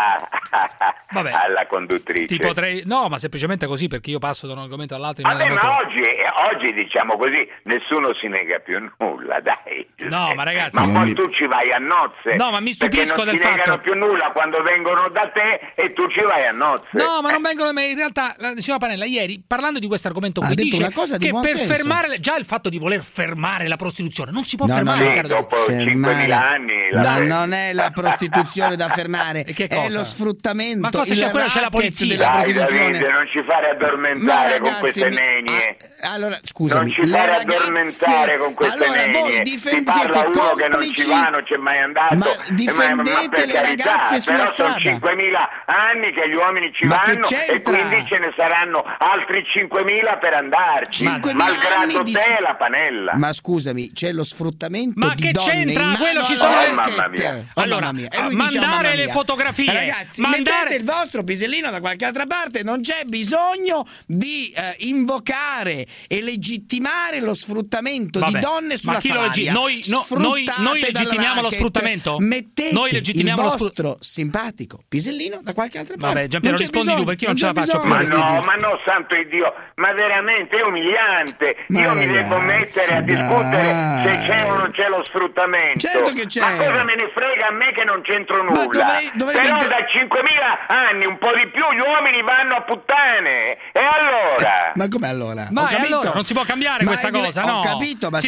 alla conduttrice? No, ma semplicemente così, perché io passo da un argomento all'altro. Ma oggi diciamo così nessuno si nega più nulla, dai. No, ma ragazzi, ma poi tu ci vai a nozze. No, ma mi stupisco del fatto non si negano più nulla quando vengono da te e tu ci vai a nozze. No, ma non vengono, ma in realtà la signora Panella ieri, parlando di questo argomento qui, dice una cosa di che per senso. fermare già il fatto di voler fermare la prostituzione non si può fermare. Dopo 5.000 anni non è la prostituzione da fermare, è lo sfruttamento. Ma cosa c'è? Quella c'è la polizia della prostituzione. Non ci fare addormentare con queste nenie. Allora, scusami, non ci fare addormentare con queste nenie. Voi difendete uno che non ci va, non c'è mai andato. Ma difendete le ragazze sulla strada. Sono 5.000 anni che gli uomini ci vanno e quindi ce ne saranno altri 5.000 per andarci. Malgrado te la Panella. Ma scusami, c'è lo sfruttamento ma di che donne c'entra? Quello ci sono le... Allora, mandare le fotografie, ragazzi, mandare mettete il vostro pisellino da qualche altra parte. Non c'è bisogno di invocare e legittimare lo sfruttamento di donne sulla Salaria. Noi legittimiamo lo sfruttamento? Mettete noi legittimiamo il vostro simpatico pisellino da qualche altra parte. Vabbè, Giampiero, rispondi tu, perché io non ce la faccio più. Ma no, santo Dio, ma veramente è umiliante. Io mi devo mettere a discutere se c'è o non c'è lo sfruttamento. Certo che c'è. Ma cosa me ne frega a me che non c'entro nulla? Però da 5.000 anni, un po' di più, gli uomini vanno a puttane. E allora? Ma come allora? Ma allora non si può cambiare questa cosa, no? Ho capito, ma si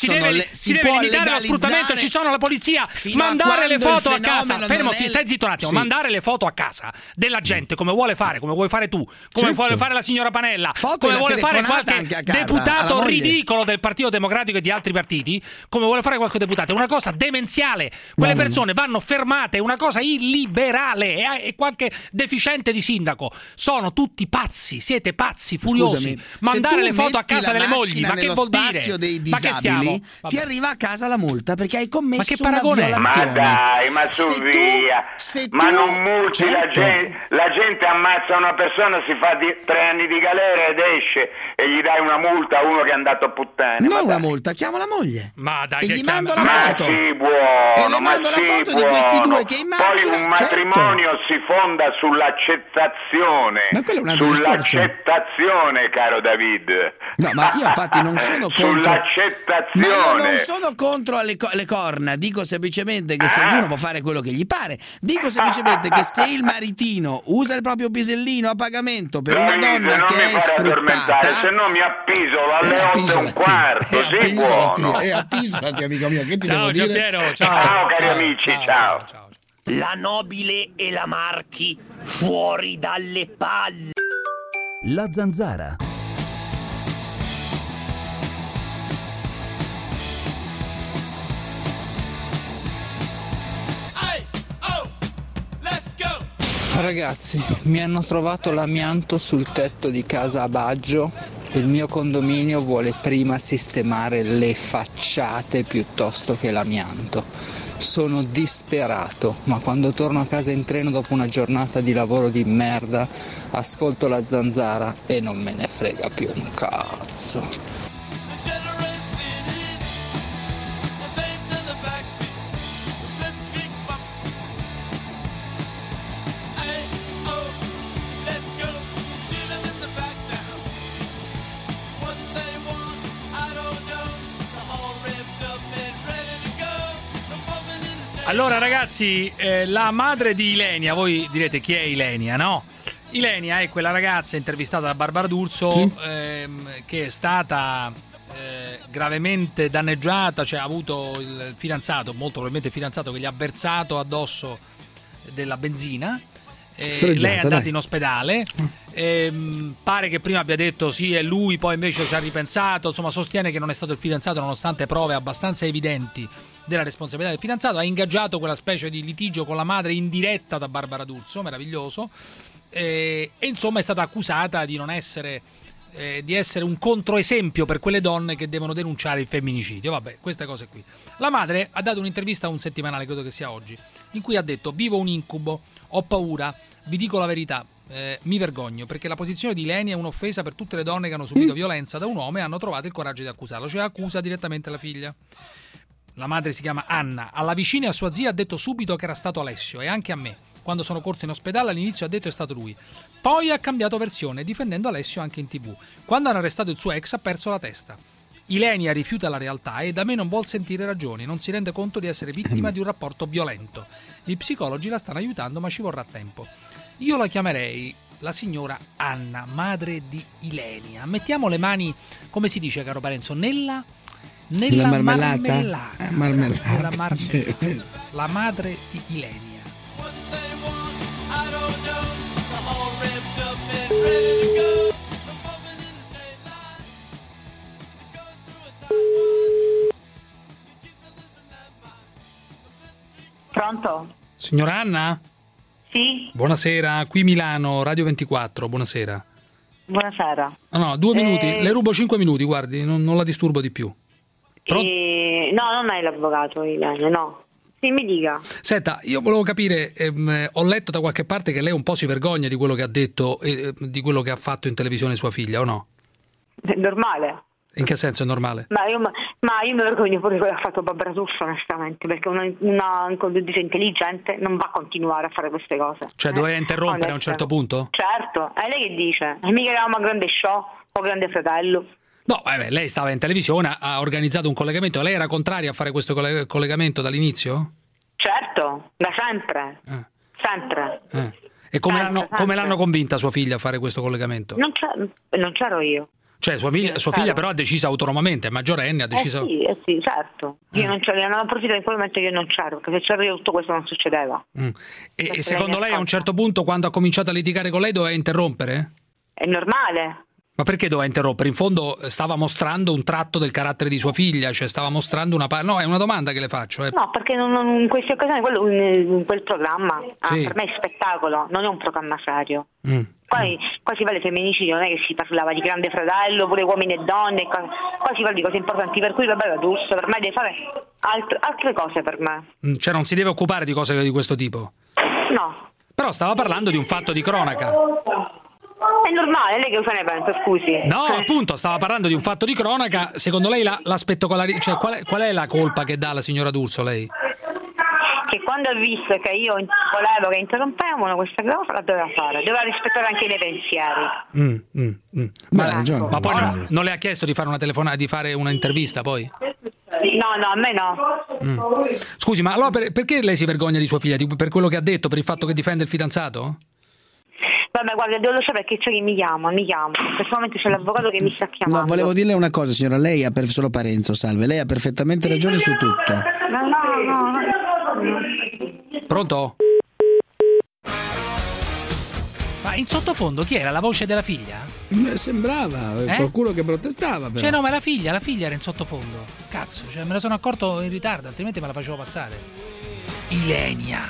deve limitare lo sfruttamento, ci sono la polizia. Mandare le foto a casa. Fermo, stai zitto un attimo. Mandare le foto a casa della gente, come vuole fare, come vuoi fare tu, come vuole fare la signora Panella, come vuole fare qualche deputato ridicolo del Partito Democratico e di altri partiti, come vuole fare qualche deputato, è una cosa demenziale. Quelle persone vanno fermate, è una cosa illiberale. E qualche deficiente di sindaco, sono tutti pazzi, siete pazzi, furiosi. Scusami, mandare le foto a casa delle mogli, ma che vuol dire? Dei disabili, ti arriva a casa la multa perché hai commesso una violazione. Ma dai, ma su via. Ma non multi la gente ammazza una persona, si fa 3 anni di galera ed esce e gli dai una multa a uno che è andato a puttane. Non una multa, chiamo la moglie. Ma dai, e gli mando la foto. Sì, buono, e le mando la foto di questi due che in macchina. Poi un matrimonio si fonda sull'accettazione. Ma quello è un altro discorso. Sull'accettazione, caro David. No, ma io infatti non sono contro. Sull'accettazione. Ma io non sono contro le corna. Dico semplicemente che se uno può fare quello che gli pare. Dico semplicemente che se il maritino usa il proprio pisellino a pagamento per una donna che è sfruttata, se no mi appisolo alle 8:15. Sì, buono. Appisolati, amico mio, che ti devo dire? Giampiero, ciao cari amici, ciao. La Nobile e la Marchi fuori dalle palle. La Zanzara. Ragazzi, mi hanno trovato l'amianto sul tetto di casa a Baggio. Il mio condominio vuole prima sistemare le facciate piuttosto che l'amianto. Sono disperato, ma quando torno a casa in treno dopo una giornata di lavoro di merda, ascolto la Zanzara e non me ne frega più un cazzo. Allora ragazzi, la madre di Ilenia, voi direte chi è Ilenia, no? Ilenia è quella ragazza intervistata da Barbara D'Urso, sì, che è stata gravemente danneggiata, cioè ha avuto il fidanzato, molto probabilmente il fidanzato, che gli ha versato addosso della benzina. Lei è andata in ospedale, pare che prima abbia detto sì è lui, poi invece ci ha ripensato, insomma sostiene che non è stato il fidanzato nonostante prove abbastanza evidenti della responsabilità del fidanzato. Ha ingaggiato quella specie di litigio con la madre in diretta da Barbara D'Urso, meraviglioso, e insomma è stata accusata di non essere di essere un controesempio per quelle donne che devono denunciare il femminicidio. Vabbè, queste cose qui. La madre ha dato un'intervista a un settimanale, credo che sia oggi, in cui ha detto: vivo un incubo, ho paura, vi dico la verità, mi vergogno perché la posizione di Ilenia è un'offesa per tutte le donne che hanno subito violenza da un uomo e hanno trovato il coraggio di accusarlo, cioè accusa direttamente la figlia. La madre si chiama Anna, alla vicina e a sua zia ha detto subito che era stato Alessio, e anche a me. Quando sono corso in ospedale all'inizio ha detto è stato lui, poi ha cambiato versione difendendo Alessio anche in TV. Quando hanno arrestato il suo ex ha perso la testa. Ilenia rifiuta la realtà e da me non vuol sentire ragioni, non si rende conto di essere vittima di un rapporto violento. Gli psicologi la stanno aiutando ma ci vorrà tempo. Io la chiamerei la signora Anna, madre di Ilenia. Mettiamo le mani, come si dice caro Parenzo, nella marmellata. Sì. La madre di Ilenia. Pronto? Signora Anna? Sì. Buonasera, qui Milano, Radio 24, buonasera. Buonasera. No, 2 minuti, le rubo 5 minuti, guardi, non la disturbo di più. No, non è l'avvocato Ilenia, no. Sì, mi dica. Senta, io volevo capire, ho letto da qualche parte che lei un po' si vergogna di quello che ha detto e di quello che ha fatto in televisione sua figlia, o no? È normale. In che senso è normale? Ma io mi vergogno pure di quello che ha fatto Barbara D'Urso, onestamente, perché una conduttrice intelligente non va a continuare a fare queste cose. Cioè doveva interrompere a un certo punto? Certo, è lei che dice? Mica eravamo a Grande Show o Grande Fratello. No, lei stava in televisione, ha organizzato un collegamento. Lei era contraria a fare questo collegamento dall'inizio? Certo, da sempre. Sempre. E come l'hanno convinta sua figlia a fare questo collegamento? Non c'ero io. Cioè sua figlia però ha deciso autonomamente, è maggiorenne, ha deciso... Sì, certo. Io non c'ero, non approfittato in quel momento che io non c'ero, perché se c'ero io tutto questo non succedeva. E secondo lei a un certo punto, quando ha cominciato a litigare con lei, doveva interrompere? È normale. Ma perché doveva interrompere? In fondo stava mostrando un tratto del carattere di sua figlia, cioè stava mostrando una parte... No, è una domanda che le faccio. No, perché in queste occasioni quel programma per me è spettacolo, non è un programma serio. Poi qua si parla di femminicidio, non è che si parlava di Grande Fratello, pure uomini e donne, qua si parla di cose importanti, per cui Barbara D'Urso per me deve fare altre cose per me. Cioè non si deve occupare di cose di questo tipo? No. Però stava parlando di un fatto di cronaca. È normale, lei che se ne pensa, scusi? No, appunto, stava parlando di un fatto di cronaca. Secondo lei la spettacolarità, cioè qual è la colpa che dà la signora D'Urso, lei? Che quando ha visto che io volevo che interrompevano questa cosa, la doveva fare, doveva rispettare anche i miei pensieri. Ma poi non le ha chiesto di fare una telefonata, di fare una intervista poi? No, a me no. Scusi, ma allora perché lei si vergogna di sua figlia? Per quello che ha detto, per il fatto che difende il fidanzato? Vabbè, guarda, devo lasciare perché c'è chi mi chiama. In questo momento c'è l'avvocato che mi sta chiamando. No, volevo dirle una cosa, signora, lei ha solo Parenzo, salve, lei ha perfettamente ragione su tutto. No. Pronto? Ma in sottofondo chi era? La voce della figlia? Sembrava qualcuno che protestava, però. Cioè no, ma la figlia era in sottofondo. Cazzo, cioè me ne sono accorto in ritardo, altrimenti me la facevo passare. Ilenia.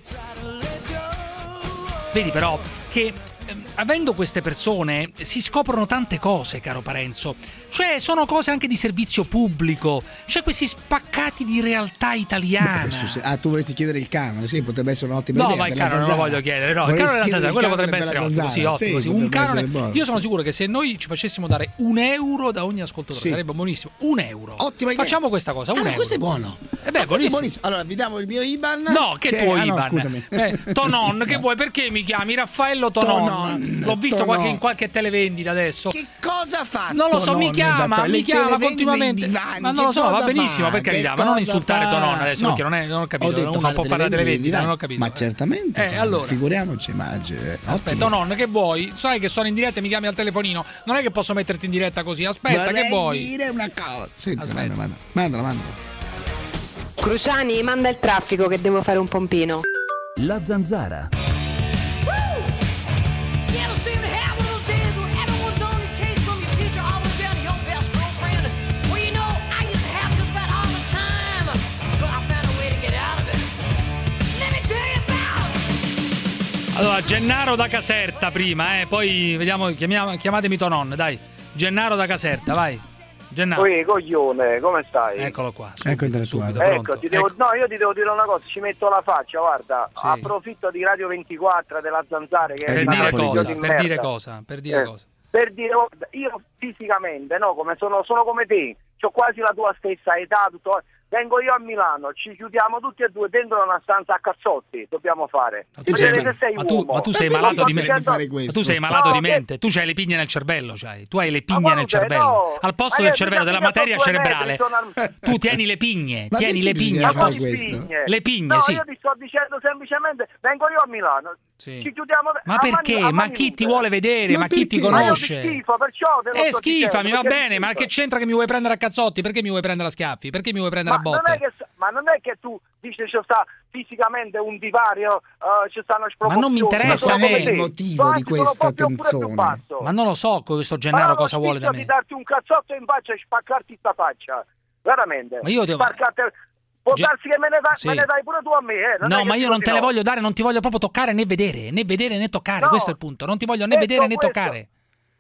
Vedi però che avendo queste persone si scoprono tante cose, caro Parenzo. Cioè sono cose anche di servizio pubblico. Cioè questi spaccati di realtà italiana. Tu vorresti chiedere il canone? Sì, potrebbe essere un'ottima idea. No, ma il canone non lo voglio chiedere. No, il canone della Zanzara, quello potrebbe essere ottimo. Sì, ottimo. Sì, un canone. Io sono sicuro che se noi ci facessimo dare €1 da ogni ascoltatore sarebbe buonissimo. €1. Ottima idea. Facciamo questa cosa. €1. Questo è buono. Buonissimo. Allora vi diamo il mio IBAN. No, che tuo IBAN? No, scusami. Tonon, che vuoi? Perché mi chiami Raffaello Tonon? L'ho visto in qualche televendita adesso. Che cosa fa? Non lo so, mi chiama continuamente. Ma non lo so, va benissimo, per carità, ma non insultare Tonon adesso, perché non ho capito. Uno può fare la televendita, non ho capito. Ma certamente. Allora. Figuriamoci, aspetta, Tonon, che vuoi? Sai che sono in diretta e mi chiami al telefonino. Non è che posso metterti in diretta così. Aspetta, che vuoi? Vorrei dire una cosa. Senti, mandala. Cruciani, manda il traffico che devo fare un pompino. La Zanzara. Allora, Gennaro da Caserta prima, poi vediamo, chiamatemi Tonon, dai. Gennaro da Caserta, vai. Gennaro. Ui, coglione, come stai? Eccolo qua. Ecco intellettuale. Ecco, io ti devo dire una cosa, ci metto la faccia, guarda, sì. Approfitto di Radio 24 della Zanzara che per dire cosa. Per dire, io fisicamente, no, come sono come te, ho quasi la tua stessa età, tutto. Vengo io a Milano, ci chiudiamo tutti e due dentro una stanza a cazzotti, dobbiamo fare. Ma tu sei malato di mente. Tu sei malato di mente. Tu c'hai le pigne nel cervello, tu hai le pigne nel cervello. No. Al posto del cervello, della materia cerebrale, tu tieni le pigne. Le pigne, no, sì. Io ti sto dicendo semplicemente, vengo io a Milano. Sì. Ci chiudiamo. Ma perché? Ma chi ti vuole vedere? Ma chi ti conosce? Schifo, perciò te lo sto schifami, dicendo, va bene, ma che c'entra che mi vuoi prendere a cazzotti? Perché mi vuoi prendere a schiaffi? Perché mi vuoi prendere a botte? Ma non è che tu dici c'è sta fisicamente un divario, ci stanno sproporzioni. Ma non mi interessa qual è il motivo di questa tensione. Ma non lo so questo Gennaro cosa vuole da me. Di darti un cazzotto in faccia e spaccarti sta faccia. Veramente. Ma io può darsi che me ne dai pure tu a me, No, ma io non te le voglio dare, non ti voglio proprio toccare né vedere né toccare, questo è il punto. Non ti voglio né vedere né toccare.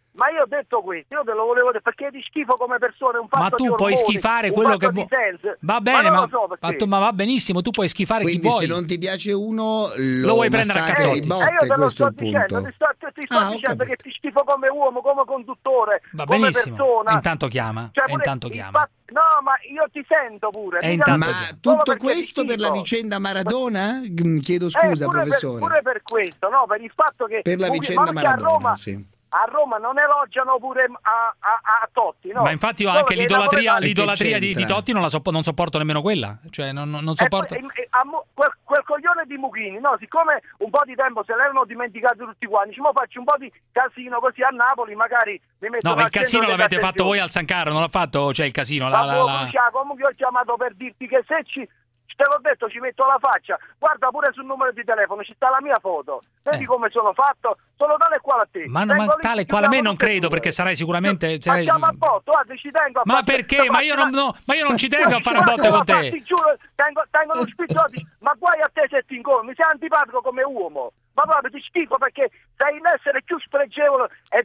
Ma io ho detto questo, io te lo volevo dire perché di schifo come persona, un fatto ma tu di puoi ormoni, schifare quello che vuoi. Va bene, ma va benissimo, tu puoi schifare quindi chi vuoi. Se non ti piace uno, lo vuoi prendere a cazzotti. Io te lo sto dicendo, ti sto dicendo che ti schifo come uomo, come conduttore, va come benissimo. persona. Intanto chiama. Cioè, no, ma io ti sento pure. Ma tutto questo per la vicenda Maradona? Chiedo scusa, professore. Pure per questo, no? Per il fatto che per la vicenda Maradona, sì. A Roma non elogiano pure a Totti, no? Ma infatti io anche l'idolatria di Totti non sopporto nemmeno quella. Cioè non sopporto. Quel coglione di Mughini, no? Siccome un po' di tempo se l'erano dimenticato tutti quanti, mo faccio un po' di casino così a Napoli, magari mi metto. No, ma il casino l'avete fatto voi al San Carlo, non l'ha fatto, cioè il casino. Comunque ho chiamato per dirti che se te l'ho detto, ci metto la faccia, guarda pure sul numero di telefono, ci sta la mia foto, vedi come sono fatto, sono tale e quale a te. Ma tale e quale a me non credo, perché sarai sicuramente... Facciamo a botto, guarda, ci tengo a ma perché? Ma io non ci tengo a fare a botte con te. Ti giuro, tengo lo spizzotti, ma guai a te se ti incontro, mi sei antipatico come uomo, ma proprio ti schifo perché sei l'essere più spregevole e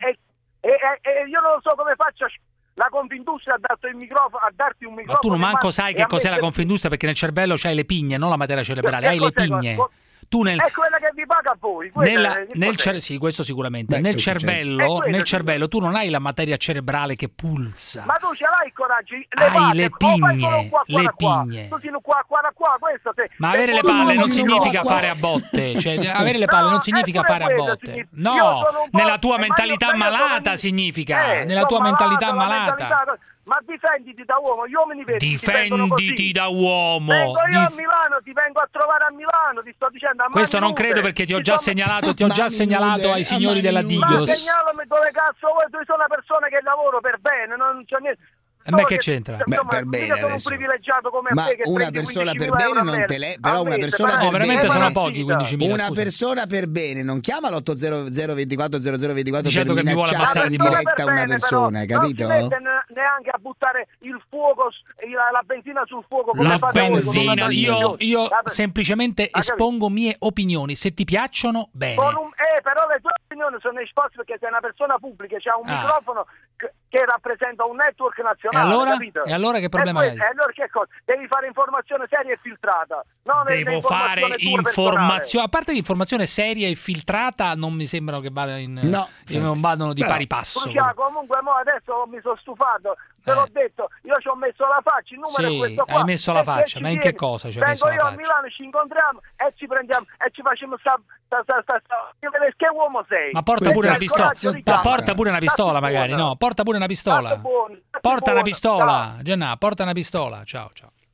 io non so come faccio la Confindustria ha darti un microfono. Ma tu non manco sai che cos'è la Confindustria, perché nel cervello c'hai le pigne, non la materia cerebrale, hai le pigne. Tu è quella che vi paga a voi. Sì, questo sicuramente. Nel cervello tu non hai la materia cerebrale che pulsa. Ma tu ce l'hai il coraggio? Hai le pigne. Tu sei qua, questo ma avere le palle non significa fare a botte. Cioè, avere le palle non significa fare a botte. No, nella tua mentalità malata significa. Nella tua mentalità malata. Ma difenditi da uomo, gli uomini veri. Difenditi da uomo. Vengo io a Milano, ti vengo a trovare a Milano, ti sto dicendo. Questo non credo, perché ti ho già segnalato ai signori della Digos. Ma segnalami dove cazzo vuoi, tu sei una persona che lavoro per bene, non c'è niente. Ma che c'entra? Per bene sono un privilegiato come ma te, che una persona per bene non te l'è, però una persona per veramente sono pochi 15.000. Una persona per bene non chiama l'800 24 0024 dicendo per minacciare in diretta una persona, hai capito? Non si mette neanche a buttare il fuoco, la benzina sul fuoco come la benzina. Io semplicemente espongo mie opinioni, se ti piacciono bene. Però le tue opinioni sono esposte perché sei una persona pubblica, c'ha un microfono che rappresenta un network nazionale. E allora che problema hai? Allora che cosa? Devi fare informazione seria e filtrata. Devo fare informazione, a parte che informazione seria e filtrata non mi sembrano che non vadano di pari passo. Comunque adesso mi sono stufato, te l'ho detto, io ci ho messo la faccia, il numero è questo qua. Hai messo la faccia, ma in che cosa ci hai messo la faccia? Vengo io a Milano, ci incontriamo e ci prendiamo e ci facciamo che uomo sei? Ma porta pure una pistola. Porta pure una pistola magari, no? Porta pure una pistola. Porta una pistola, Gianna, porta una pistola. Ciao.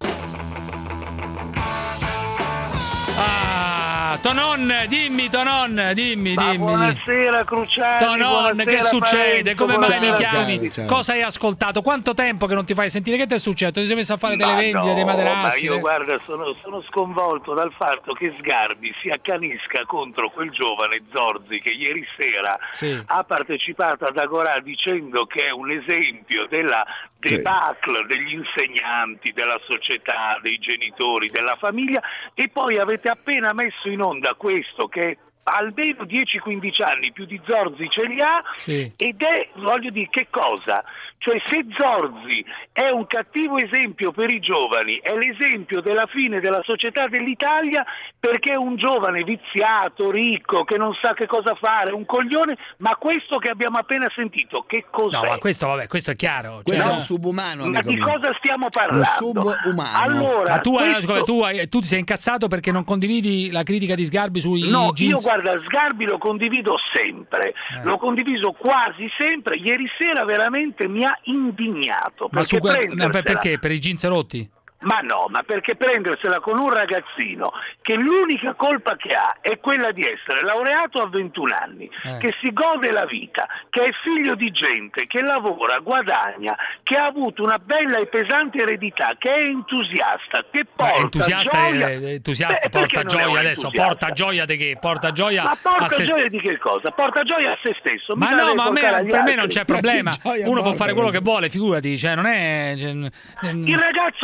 Tonon, dimmi. Buonasera Cruciani. Tonon, che succede? Come mai mi chiami? Ciao. Cosa hai ascoltato? Quanto tempo che non ti fai sentire? Che ti è successo? Ti sei messo a fare delle vendite, dei materassi? Ma io guarda, sono sconvolto dal fatto che Sgarbi si accanisca contro quel giovane Zorzi che ieri sera ha partecipato ad Agorà dicendo che è un esempio della debacle degli insegnanti, della società, dei genitori, della famiglia, e poi avete appena messo in onda questo che almeno 10-15 anni più di Zorzi ce li ha, ed è, voglio dire, che cosa? Cioè, se Zorzi è un cattivo esempio per i giovani, è l'esempio della fine della società dell'Italia, perché è un giovane viziato, ricco, che non sa che cosa fare, un coglione, ma questo che abbiamo appena sentito, che cos'è? No, ma questo è chiaro. Questo è un subumano, ma di cosa stiamo parlando? Un subumano. Allora, ma tu ti sei incazzato perché non condividi la critica di Sgarbi sui jeans? Io guarda, Sgarbi lo condivido sempre, l'ho condiviso quasi sempre. Ieri sera veramente mi ha indignato. Ma perché? Per i jeans rotti? Ma no, ma perché prendersela con un ragazzino che l'unica colpa che ha è quella di essere laureato a 21 anni, che si gode la vita, che è figlio di gente, che lavora, guadagna, che ha avuto una bella e pesante eredità, che è entusiasta, che porta entusiasta, porta gioia adesso, porta gioia di che? Porta gioia gioia di che cosa? Porta gioia a se stesso. Ma no, ma per me non c'è problema. Uno può fare quello che vuole, figurati, cioè non è... Il ragazzo è educato,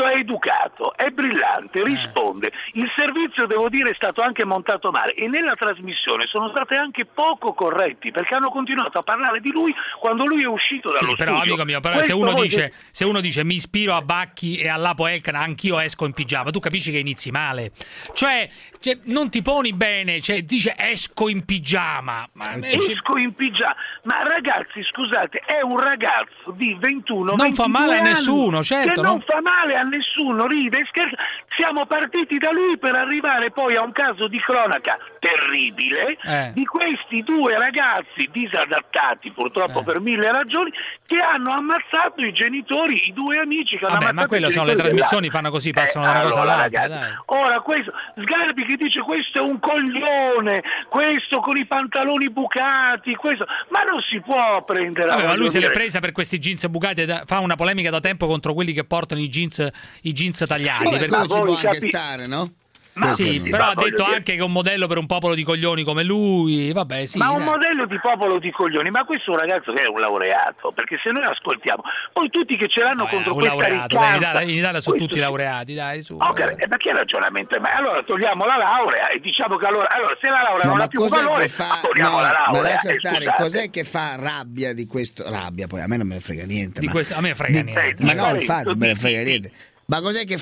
educato, è brillante, risponde. Il servizio, devo dire, è stato anche montato male e nella trasmissione sono stati anche poco corretti, perché hanno continuato a parlare di lui quando lui è uscito dallo studio. Però amico mio, se uno dice mi ispiro a Bacchi e all'Apo Elkann, anch'io esco in pigiama, tu capisci che inizi male. Cioè non ti poni bene, dice esco in pigiama. Esco in pigiama. Ma ragazzi, scusate, è un ragazzo di 21 non fa male a anni, nessuno, certo. Che non fa male a nessuno, ride e scherza. Siamo partiti da lui per arrivare poi a un caso di cronaca terribile di questi due ragazzi disadattati, purtroppo per mille ragioni, che hanno ammazzato i genitori, i due amici che hanno ammazzato. Ma quello sono le trasmissioni, fanno così, passano da una cosa all'altra. Ragazzi, ora questo Sgarbi che dice questo è un coglione, questo con i pantaloni bucati, questo, ma non si può prendere. Ma lui se l'è presa per questi jeans bucati, fa una polemica da tempo contro quelli che portano i jeans tagliati. Quello ci può anche stare, no? Ma sì, però ha detto anche che è un modello per un popolo di coglioni come lui. Vabbè, sì. Ma un modello di popolo di coglioni, ma questo è un ragazzo che è un laureato, perché se noi ascoltiamo, poi tutti che ce l'hanno contro questa ricchezza. In Italia sono tutti laureati, dai, su. Okay, ma che ragionamento? Ma allora togliamo la laurea e diciamo che allora se la laurea non ha più valore, togliamo la laurea. Ma lascia stare, cos'è che fa rabbia di questo? Rabbia, poi a me non me ne frega niente. A me frega niente. Ma no, infatti me ne frega niente. Ma cos'è che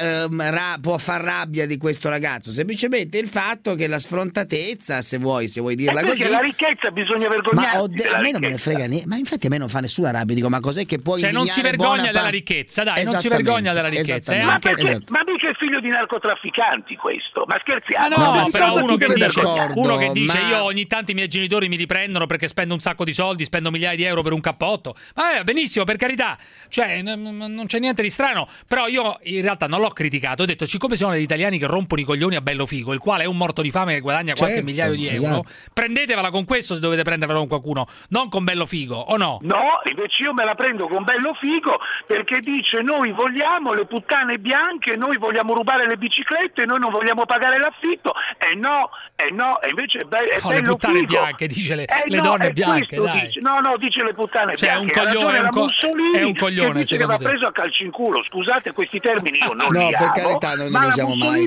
può far rabbia di questo ragazzo? Semplicemente il fatto che la sfrontatezza, se vuoi dirla così. Perché la ricchezza bisogna vergognarsi. Ma a me non me ne frega niente. Ma infatti a me non fa nessuna rabbia. Dico, ma cos'è che puoi indignare? Non si vergogna della ricchezza, dai, non si vergogna della ricchezza. Ma mica è figlio di narcotrafficanti questo? Ma scherziamo? No, però uno che dice io ogni tanto i miei genitori mi riprendono perché spendo un sacco di soldi, spendo migliaia di euro per un cappotto. Ma benissimo, per carità. Non c'è niente di strano. Però io in realtà non l'ho criticato, ho detto siccome sono degli italiani che rompono i coglioni a Bello Figo, il quale è un morto di fame che guadagna qualche migliaio di euro, prendetevela con questo se dovete prendervela con qualcuno, non con Bello Figo, o no? No, invece io me la prendo con Bello Figo perché dice noi vogliamo le puttane bianche, noi vogliamo rubare le biciclette, noi non vogliamo pagare l'affitto, e invece è Bello le puttane Figo. Bianche, dice le donne bianche, dai. Dice le puttane bianche. È un coglione, dice che va preso a calci in culo, scusate questi termini io non li amo. No, per carità non li usiamo mai,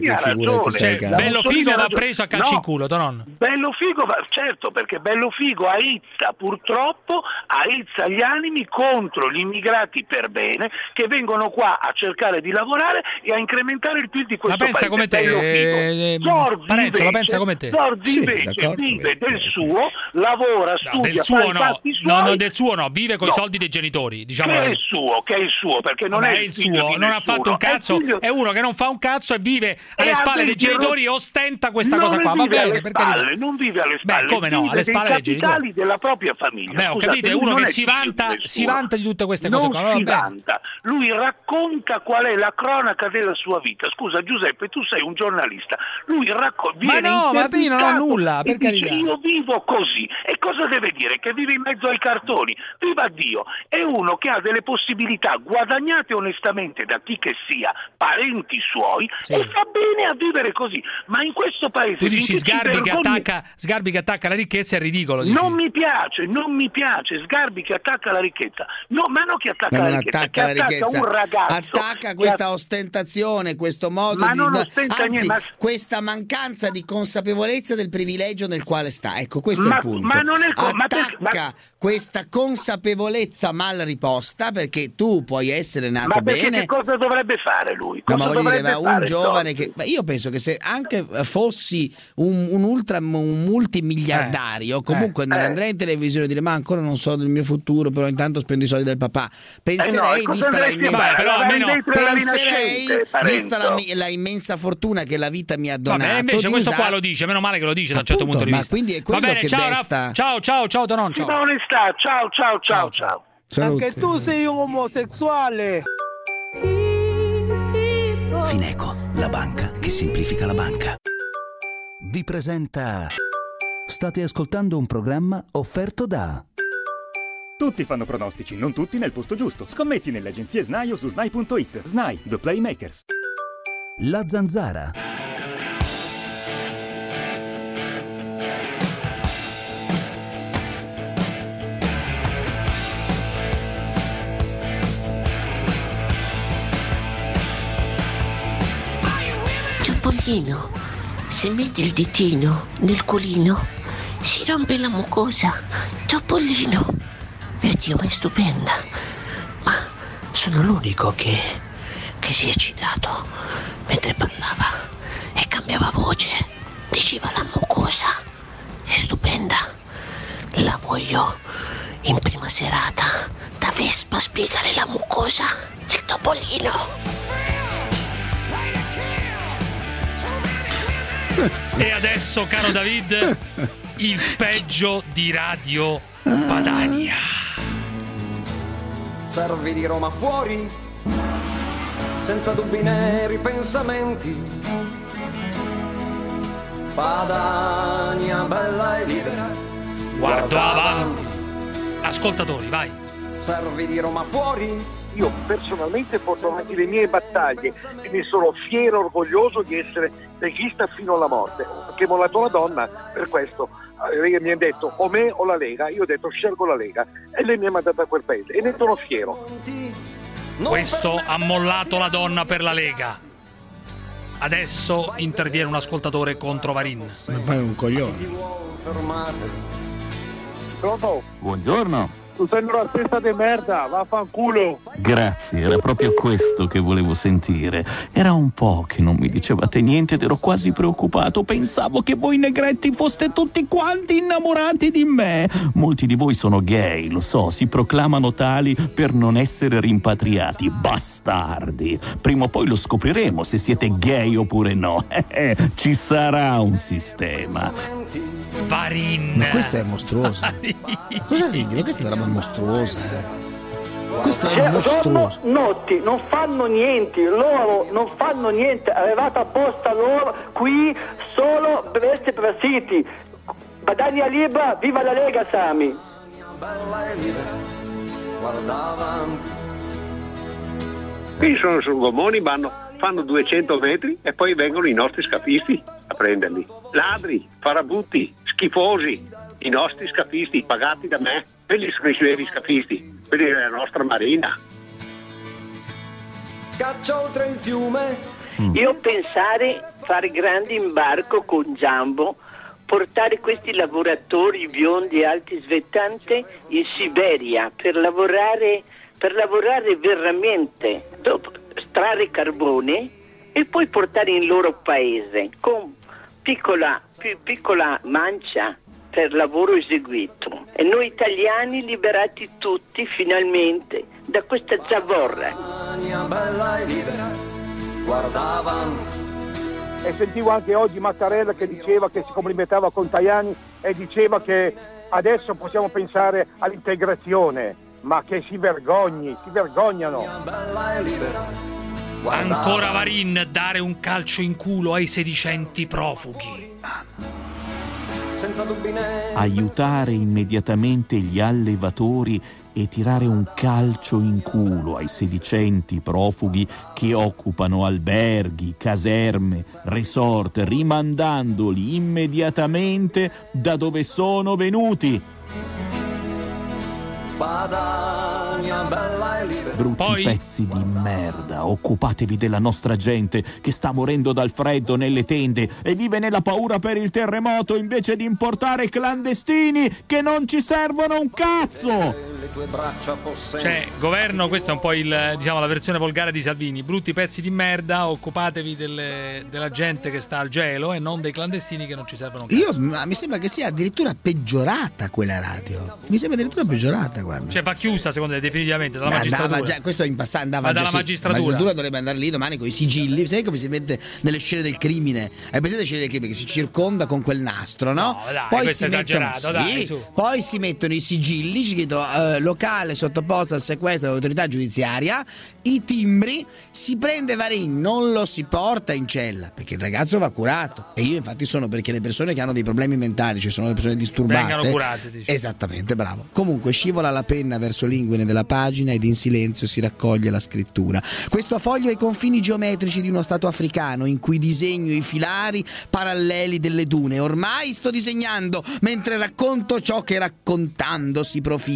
Bello Figo va preso a calci in culo, Tonon. Bello Figo certo, perché Bello Figo purtroppo aizza gli animi contro gli immigrati per bene che vengono qua a cercare di lavorare e a incrementare il PIL di questo paese. Come la pensa come te. Zorzi invece vive del suo, lavora, studia, fa i fatti suoi. Del suo no, vive con i soldi dei genitori, diciamo. Che è il suo, perché non è il suo, non ha fatto un cazzo, è uno che non fa un cazzo e vive alle spalle dei genitori e ostenta questa cosa qua. Va bene, non vive alle spalle. Come no? Alle spalle dei genitori della propria famiglia. Ho capito, è uno che si vanta di tutte queste cose qua. Non si vanta, lui racconta qual è la cronaca della sua vita. Scusa Giuseppe, tu sei un giornalista. Lui racconta. Ma no, ma io non ho nulla, per carità. Io vivo così. E cosa deve dire? Che vive in mezzo ai cartoni. Viva Dio! È uno che ha delle possibilità guadagnate onestamente da chi che sia, parenti suoi, e fa bene a vivere così. Ma in questo paese tu dici Sgarbi che attacca la ricchezza è ridicolo. Dici. Non mi piace Sgarbi che attacca la ricchezza. No, ma non che attacca la ricchezza, che attacca un ragazzo. Attacca questa ostentazione, questo modo questa mancanza di consapevolezza del privilegio nel quale sta. Ecco, questo è il punto. Ma non è attacca questa consapevolezza mal riposta, perché tu puoi essere nato bene. Che cosa dovrebbe fare lui? No, ma voglio dire, un giovane che io penso che se anche fossi un multimiliardario, comunque non andrei in televisione a dire ma ancora non so del mio futuro, però intanto spendo i soldi del papà. Penserei, vista la immensa fortuna che la vita mi ha donato. Vabbè, invece questo qua lo dice, meno male che lo dice da un certo punto di vista. Ma quindi è quello che desta. Ciao Tonon, ciao. Onestà, ciao. Salute. Anche tu sei omosessuale. Fineco, la banca che semplifica la banca. Vi presenta. State ascoltando un programma offerto da. Tutti fanno pronostici, non tutti nel posto giusto. Scommetti nelle agenzie SNAI o su SNAI.it. SNAI, The Playmakers. La Zanzara. Topolino, se metti il ditino nel culino si rompe la mucosa. Topolino, mio Dio, ma è stupenda. Ma sono l'unico che si è eccitato mentre parlava e cambiava voce, diceva la mucosa. È stupenda. La voglio in prima serata da Vespa spiegare la mucosa, il Topolino. E adesso, caro David, il peggio di Radio Padania. Servi di Roma fuori, senza dubbi né ripensamenti. Padania bella e libera. Guardo avanti. Ascoltatori, vai. Servi di Roma fuori. Io personalmente porto avanti le mie battaglie e ne sono fiero e orgoglioso di essere leghista fino alla morte. Che mollato la donna per questo. Lei mi ha detto o me o la Lega, io ho detto scelgo la Lega e lei mi ha mandato a quel paese e ne sono fiero. Questo ha mollato la donna per la Lega. Adesso interviene un ascoltatore contro Varin. Ma poi è un coglione. Pronto? Buongiorno. Tu sei una testa di merda, vaffanculo. Grazie, era proprio questo che volevo sentire. Era un po' che non mi dicevate niente ed ero quasi preoccupato. Pensavo che voi negretti foste tutti quanti innamorati di me. Molti di voi sono gay, lo so, si proclamano tali per non essere rimpatriati. Bastardi. Prima o poi lo scopriremo se siete gay oppure no. Ci sarà un sistema. Varin. Ma questo è mostruoso. Cosa ridi? Ma questa è una roba mostruosa. Questo è mostruoso. Sono notti, non fanno niente. Loro non fanno niente. Arrivate apposta loro qui solo per essere prasiti. Padania libera, viva la Lega, Sami. Qui sono sul gommoni, fanno 200 metri e poi vengono i nostri scafisti a prenderli. Ladri, farabutti, schifosi, i nostri scafisti pagati da me. Quelli sono i veri scafisti, quelli della nostra marina. Caccia oltre il fiume. Io pensare fare grande imbarco con Jumbo, portare questi lavoratori biondi e alti svettanti in Siberia per lavorare veramente, dopo estrarre carbone e poi portare in loro paese con più piccola mancia per lavoro eseguito. E noi italiani liberati tutti finalmente da questa zavorra. Bella e libera, guarda avanti. E sentivo anche oggi Mattarella che diceva che si complimentava con Tajani e diceva che adesso possiamo pensare all'integrazione, ma che si vergognano. Bella e libera. Ancora Varin, dare un calcio in culo ai sedicenti profughi. Aiutare immediatamente gli allevatori e tirare un calcio in culo ai sedicenti profughi che occupano alberghi, caserme, resort, rimandandoli immediatamente da dove sono venuti. Padania bella e libera. Brutti pezzi di merda, occupatevi della nostra gente che sta morendo dal freddo nelle tende e vive nella paura per il terremoto invece di importare clandestini che non ci servono un cazzo. Cioè, governo, questa è un po' la versione volgare di Salvini. Brutti pezzi di merda, occupatevi della gente che sta al gelo e non dei clandestini che non ci servono un cazzo. Mi sembra che sia addirittura peggiorata quella radio. Mi sembra addirittura peggiorata, guarda. Cioè va chiusa secondo te definitivamente dalla magistratura. Questo in passato andava dalla magistratura. La magistratura dovrebbe andare lì domani con i sigilli. Sai come si mette nelle scene del crimine? Hai presente le scene del crimine che si circonda con quel nastro, no? No, dai, poi questo è esagerato, dai, su. Poi si mettono i sigilli, ci chiedo locale sottoposto al sequestro dell'autorità giudiziaria, i timbri, si prende Varin, non lo si porta in cella perché il ragazzo va curato. E io infatti sono perché le persone che hanno dei problemi mentali, cioè sono le persone disturbate, vengano curate, dici. Esattamente, bravo. Comunque scivola la penna verso l'inguine della pagina ed in silenzio si raccoglie la scrittura. Questo foglio ha i confini geometrici di uno stato africano in cui disegno i filari paralleli delle dune. Ormai sto disegnando mentre racconto ciò che raccontando si profila.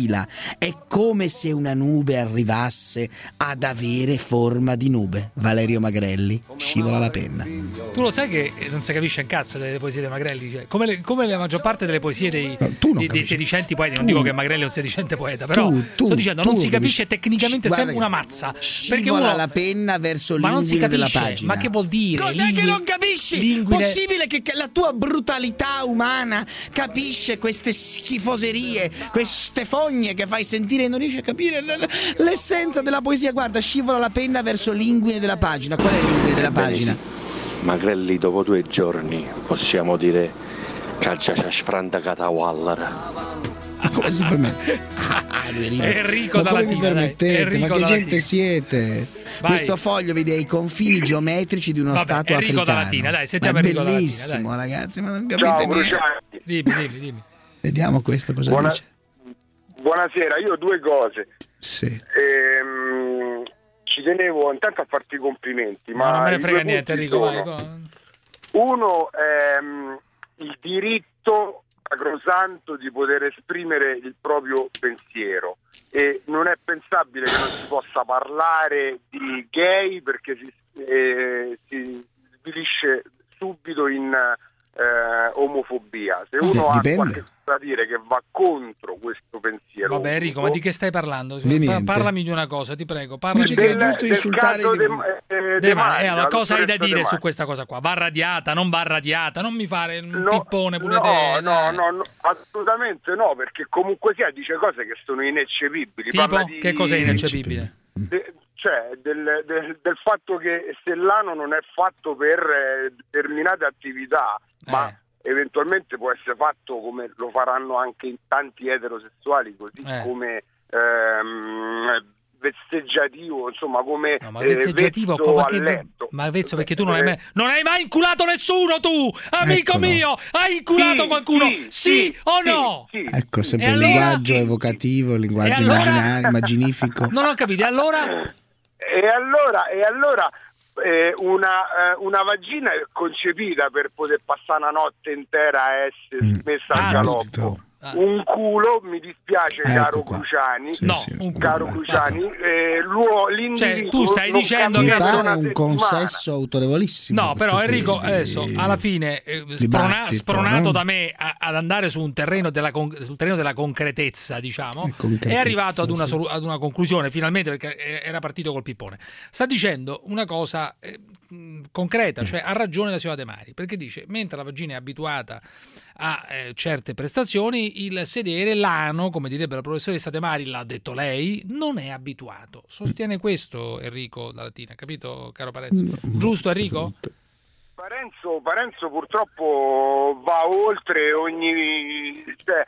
È come se una nube arrivasse ad avere forma di nube. Valerio Magrelli, scivola la penna. Tu lo sai che non si capisce un cazzo delle poesie dei Magrelli, cioè, come la maggior parte delle poesie dei sedicenti poeti. Non dico che Magrelli è un sedicente poeta, però sto dicendo non si capisce tecnicamente, sembra una mazza. Scivola la penna verso l'inguine della pagina. Ma che vuol dire? Cos'è che non capisci? Possibile che la tua brutalità umana capisce queste schifoserie, queste fogne che fai sentire e non riesci a capire l'essenza della poesia? Guarda, scivola la penna verso l'inguine della pagina. Qual è l'inguine della pagina? Magrelli, dopo 2 giorni possiamo dire calcia sfranta catawallara. Come si permette? Enrico da Latina, mi permettete? Enrico ma che gente Latina. Siete? Vai. Questo foglio vede i confini geometrici di uno stato Enrico africano. da Latina, dai, sentiamo ma è Enrico bellissimo, da Latina, ragazzi, ma non capite niente. Dimmi. Vediamo questo cosa dice. Buonasera, io 2 cose. Sì. Ci tenevo intanto a farti i complimenti, ma non me ne frega niente, Enrico. Vai. Uno è il diritto sacrosanto di poter esprimere il proprio pensiero, e non è pensabile che non si possa parlare di gay perché si svilisce subito in omofobia. Se uno ha qualche cosa da dire che va contro questo pensiero. Vabbè, Enrico, ma di che stai parlando? Parlami di una cosa, ti prego. Dici che è giusto insultare allora, cosa hai da dire su questa cosa qua? Va radiata, non va radiata? Non mi fare un pippone pure te. No, assolutamente no, perché comunque sia dice cose che sono ineccepibili. Tipo? Che cosa è ineccepibile? Cioè del fatto che Stellano non è fatto per determinate attività, ma eventualmente può essere fatto come lo faranno anche in tanti eterosessuali, così come vezzeggiativo, insomma, come vezzeggiativo, come a letto. Ma vezzo, perché tu non hai mai inculato nessuno, tu, amico mio, hai inculato qualcuno, sì o no? Sì. Ecco, sempre il linguaggio evocativo, il linguaggio immaginifico. Non ho capito, allora? E allora una vagina è concepita per poter passare una notte intera a essere messa al galoppo. Un culo, mi dispiace, caro Cruciani. Cruciani, cioè, tu stai dicendo che è un consesso autorevolissimo. No, però Enrico, adesso alla fine spronato da me ad andare su un terreno sul terreno della concretezza, diciamo, è arrivato ad una conclusione finalmente, perché era partito col pippone. Sta dicendo una cosa concreta, cioè ha ragione la signora De Mari, perché dice: mentre la vagina è abituata a certe prestazioni, il sedere, l'ano, come direbbe la professoressa De Mari, l'ha detto lei, non è abituato. Sostiene questo Enrico da Latina, capito, caro Parenzo? Giusto, Enrico? Parenzo purtroppo va oltre ogni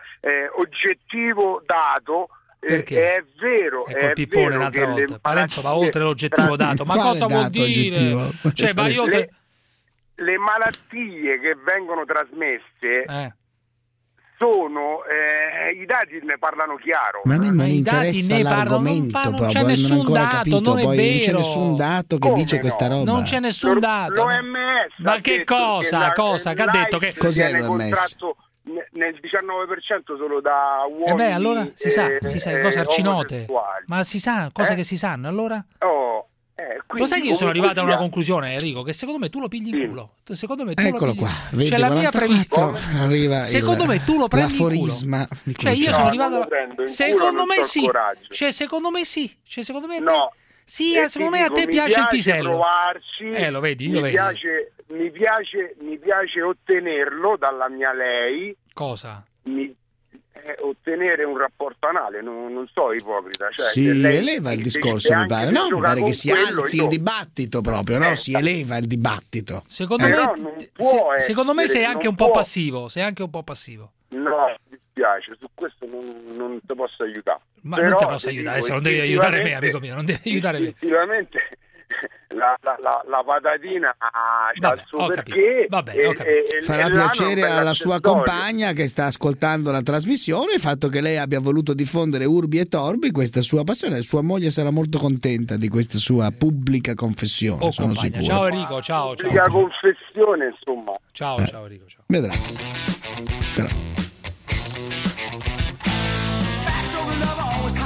oggettivo dato. Perché? È vero, è col pippone un'altra volta. Parenzo va oltre l'oggettivo dato. Ma cosa vuol dire? Cioè, vai oltre... Le malattie che vengono trasmesse sono i dati ne parlano chiaro. Ma a me non interessa l'argomento proprio, non ho ancora capito, poi non c'è nessun dato che dice questa roba. Non c'è nessun dato. L'OMS ma che cosa? Che ha detto che cos'è l'OMS? Nel 19% solo da uomini. Allora si sa cose arcinote. Ma si sa cose che si sanno, allora? Lo sai che io sono arrivato a una conclusione, Enrico, che secondo me tu lo pigli in culo. Secondo me tu eccolo lo pigli. Qua, vedi, cioè, la mia previsione arriva. Secondo me tu lo prendi l'aforisma. Cioè io sono arrivato. Secondo me sì. Cioè secondo me sì. Cioè secondo me sì, secondo me a te piace il pisello. Provarci, lo vedi, mi piace ottenerlo dalla mia lei. Cosa? Ottenere un rapporto anale, non so, ipocrita. Cioè, si eleva il discorso, mi pare. No, mi pare che si alzi il dibattito proprio, no? Si eleva il dibattito. Secondo me sei anche un po' passivo. No, mi dispiace, su questo non ti posso aiutare. Ma non ti posso aiutare, adesso non devi aiutare me, amico mio, non devi aiutare me. Effettivamente la patatina ha il suo perché. Farà piacere alla sua compagna che sta ascoltando la trasmissione il fatto che lei abbia voluto diffondere urbi e torbi questa sua passione. Sua moglie sarà molto contenta di questa sua pubblica confessione, sono sicuro. Ciao Enrico, ciao. Pubblica confessione, insomma. Ciao Enrico, ciao. Vedrà. Però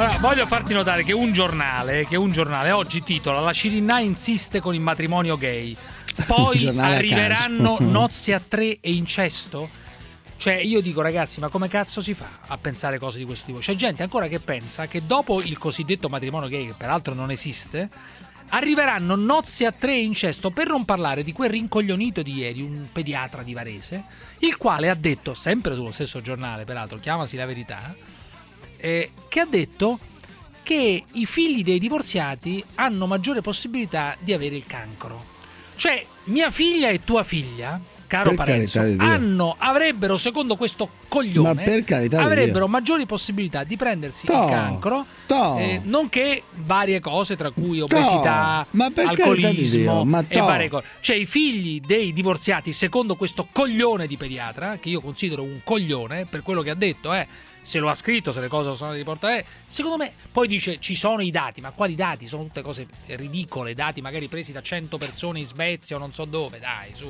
Allora, voglio farti notare che un giornale oggi titola "La Cirinà insiste con il matrimonio gay". Poi arriveranno nozze a 3 e incesto? Cioè, io dico, ragazzi, ma come cazzo si fa a pensare cose di questo tipo? C'è gente ancora che pensa che dopo il cosiddetto matrimonio gay, che peraltro non esiste, arriveranno nozze a 3 e incesto, per non parlare di quel rincoglionito di ieri, un pediatra di Varese, il quale ha detto, sempre sullo stesso giornale, peraltro, chiamasi La Verità, che ha detto che i figli dei divorziati hanno maggiore possibilità di avere il cancro. Cioè, mia figlia e tua figlia, caro Parenzo, avrebbero, secondo questo coglione, avrebbero maggiori possibilità di prendersi il cancro, nonché varie cose, tra cui obesità, alcolismo e varie cose. Cioè, i figli dei divorziati, secondo questo coglione di pediatra, che io considero un coglione per quello che ha detto, se lo ha scritto, se le cose sono riportate, secondo me, poi dice ci sono i dati, ma quali dati? Sono tutte cose ridicole, dati magari presi da 100 persone in Svezia o non so dove, dai, su.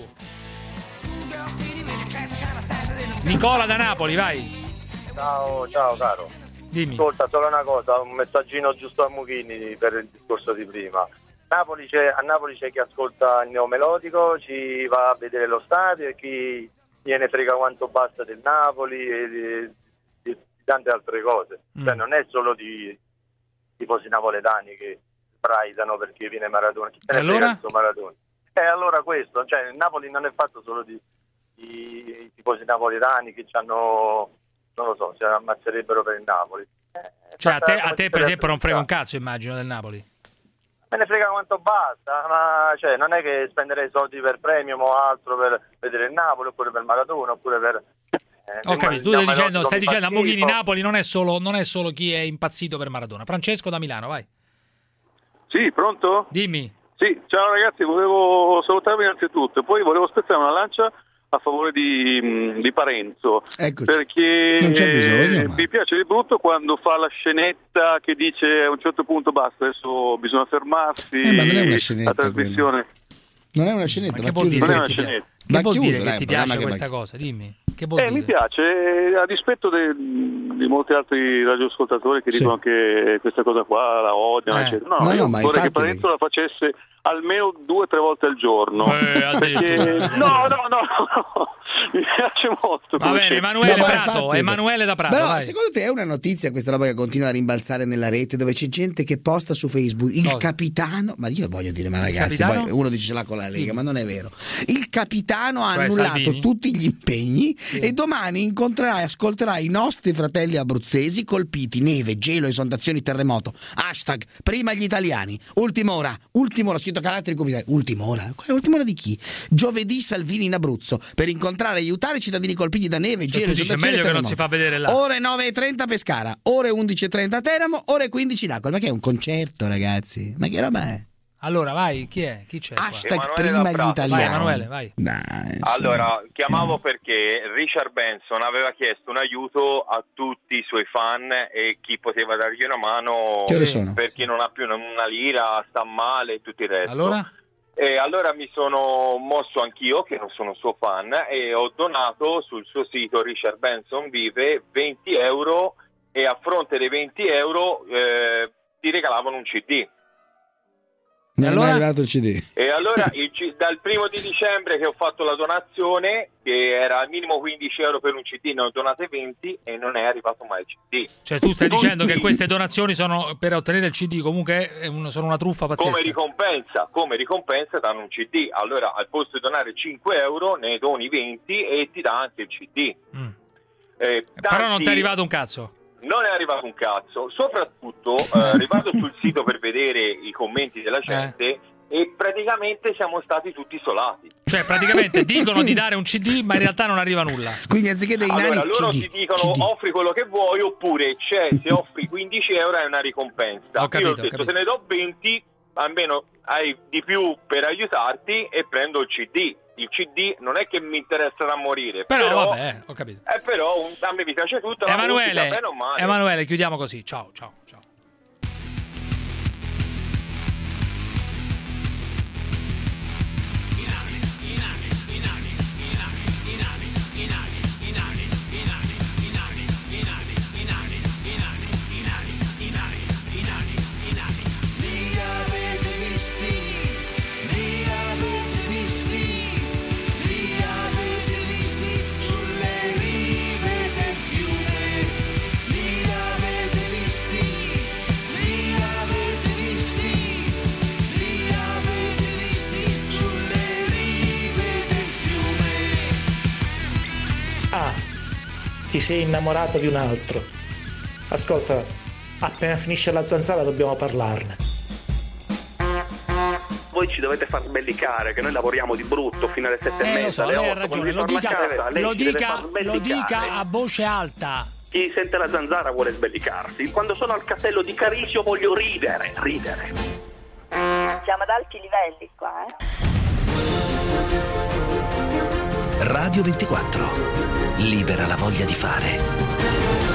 Nicola da Napoli, vai. Ciao caro. Dimmi. Ascolta, solo una cosa, un messaggino giusto a Muchini per il discorso di prima. A Napoli c'è chi ascolta il neomelodico, ci va a vedere lo stadio e chi gliene frega quanto basta del Napoli e di tante altre cose. Cioè non è solo di tifosi napoletani che braitano perché viene Maradona. Chi se ne frega Maradona? Allora questo, cioè il Napoli non è fatto solo di tifosi napoletani che hanno, non lo so, si ammazzerebbero per il Napoli. Cioè a te per esempio non frega un cazzo, immagino, del Napoli. Me ne frega quanto basta, ma cioè non è che spenderei soldi per Premium o altro per vedere il Napoli, oppure per Maradona, oppure per... Ho capito, tu stai dicendo a Mughini Napoli non è solo chi è impazzito per Maradona. Francesco da Milano, vai. Sì, pronto? Dimmi. Sì, ciao ragazzi, volevo salutarvi innanzitutto e poi volevo spezzare una lancia a favore di Parenzo. Eccoci. Perché non c'è bisogno, mi piace di brutto quando fa la scenetta che dice a un certo punto basta, adesso bisogna fermarsi, ma non è una scenetta, la trasmissione. Non è una scenetta, ma che vuol dire? Non è una scenetta. Che vuol dire che ti piace questa cosa? Dimmi. Che vuol dire? Mi piace, a dispetto di molti altri radioascoltatori che dicono che questa cosa qua la odiano, eccetera. No, ma vorrei che Parenzo la facesse almeno 2 o 3 volte al giorno. Perché... No, mi piace molto. Va bene, Emanuele da Prato. Però vai. Secondo te è una notizia questa roba che continua a rimbalzare nella rete, dove c'è gente che posta su Facebook il capitano, ma io voglio dire, ma ragazzi, poi uno dice ce l'ha con la Lega, ma non è vero. Il capitano ha annullato tutti gli impegni e domani incontrerà e ascolterà i nostri fratelli abruzzesi colpiti, neve, gelo, esondazioni, terremoto. Hashtag prima gli italiani. Ultima ora, scritto caratteri cubitali. Ultima ora di chi? Giovedì Salvini in Abruzzo per incontrare e aiutare i cittadini colpiti da neve, gelo, esondazioni e terremoto. Non si fa vedere là. Ore 9:30 Pescara, ore 11:30 Teramo, ore 15 Napoli. Ma che è un concerto, ragazzi? Ma che roba è? Allora vai, chi è? Chi c'è? Hashtag prima gli italiani. Vai, Emanuele, vai. Dai, allora, chiamavo perché Richard Benson aveva chiesto un aiuto a tutti i suoi fan e chi poteva dargli una mano perché non ha più una lira, sta male e tutto il resto. Allora? E allora mi sono mosso anch'io, che non sono suo fan, e ho donato sul suo sito Richard Benson Vive 20 euro e a fronte dei 20 euro ti regalavano un CD. Non è mai arrivato il CD. E allora dal 1° di dicembre che ho fatto la donazione, che era al minimo 15 euro per un CD, ne ho donate 20 e non è arrivato mai il CD. Cioè tu stai dicendo che queste donazioni sono per ottenere il CD, comunque sono una truffa pazzesca. Come ricompensa danno un CD. Allora al posto di donare 5 euro ne doni 20 e ti dà anche il CD. Però non ti è arrivato un cazzo. Non è arrivato un cazzo, soprattutto arrivato sul sito per vedere i commenti della gente e praticamente siamo stati tutti isolati. Cioè praticamente dicono di dare un CD ma in realtà non arriva nulla. Quindi anziché dei nani loro CD, ti dicono offri quello che vuoi, oppure se offri 15 euro è una ricompensa. Ho capito, io ho detto se ne do 20 almeno hai di più per aiutarti e prendo il CD. Il CD non è che mi interessa da morire, però vabbè, ho capito. Però a me mi piace tutto. Emanuele, chiudiamo così. Ciao. ti sei innamorato di un altro. Ascolta, appena finisce la zanzara dobbiamo parlarne. Voi ci dovete far sbellicare, che noi lavoriamo di brutto fino alle 7:30, so, alle 8, ha ragione, lo dica a voce alta. Chi sente la zanzara vuole sbellicarsi. Quando sono al castello di Carisio voglio ridere. Siamo ad alti livelli qua, Radio 24. Libera la voglia di fare.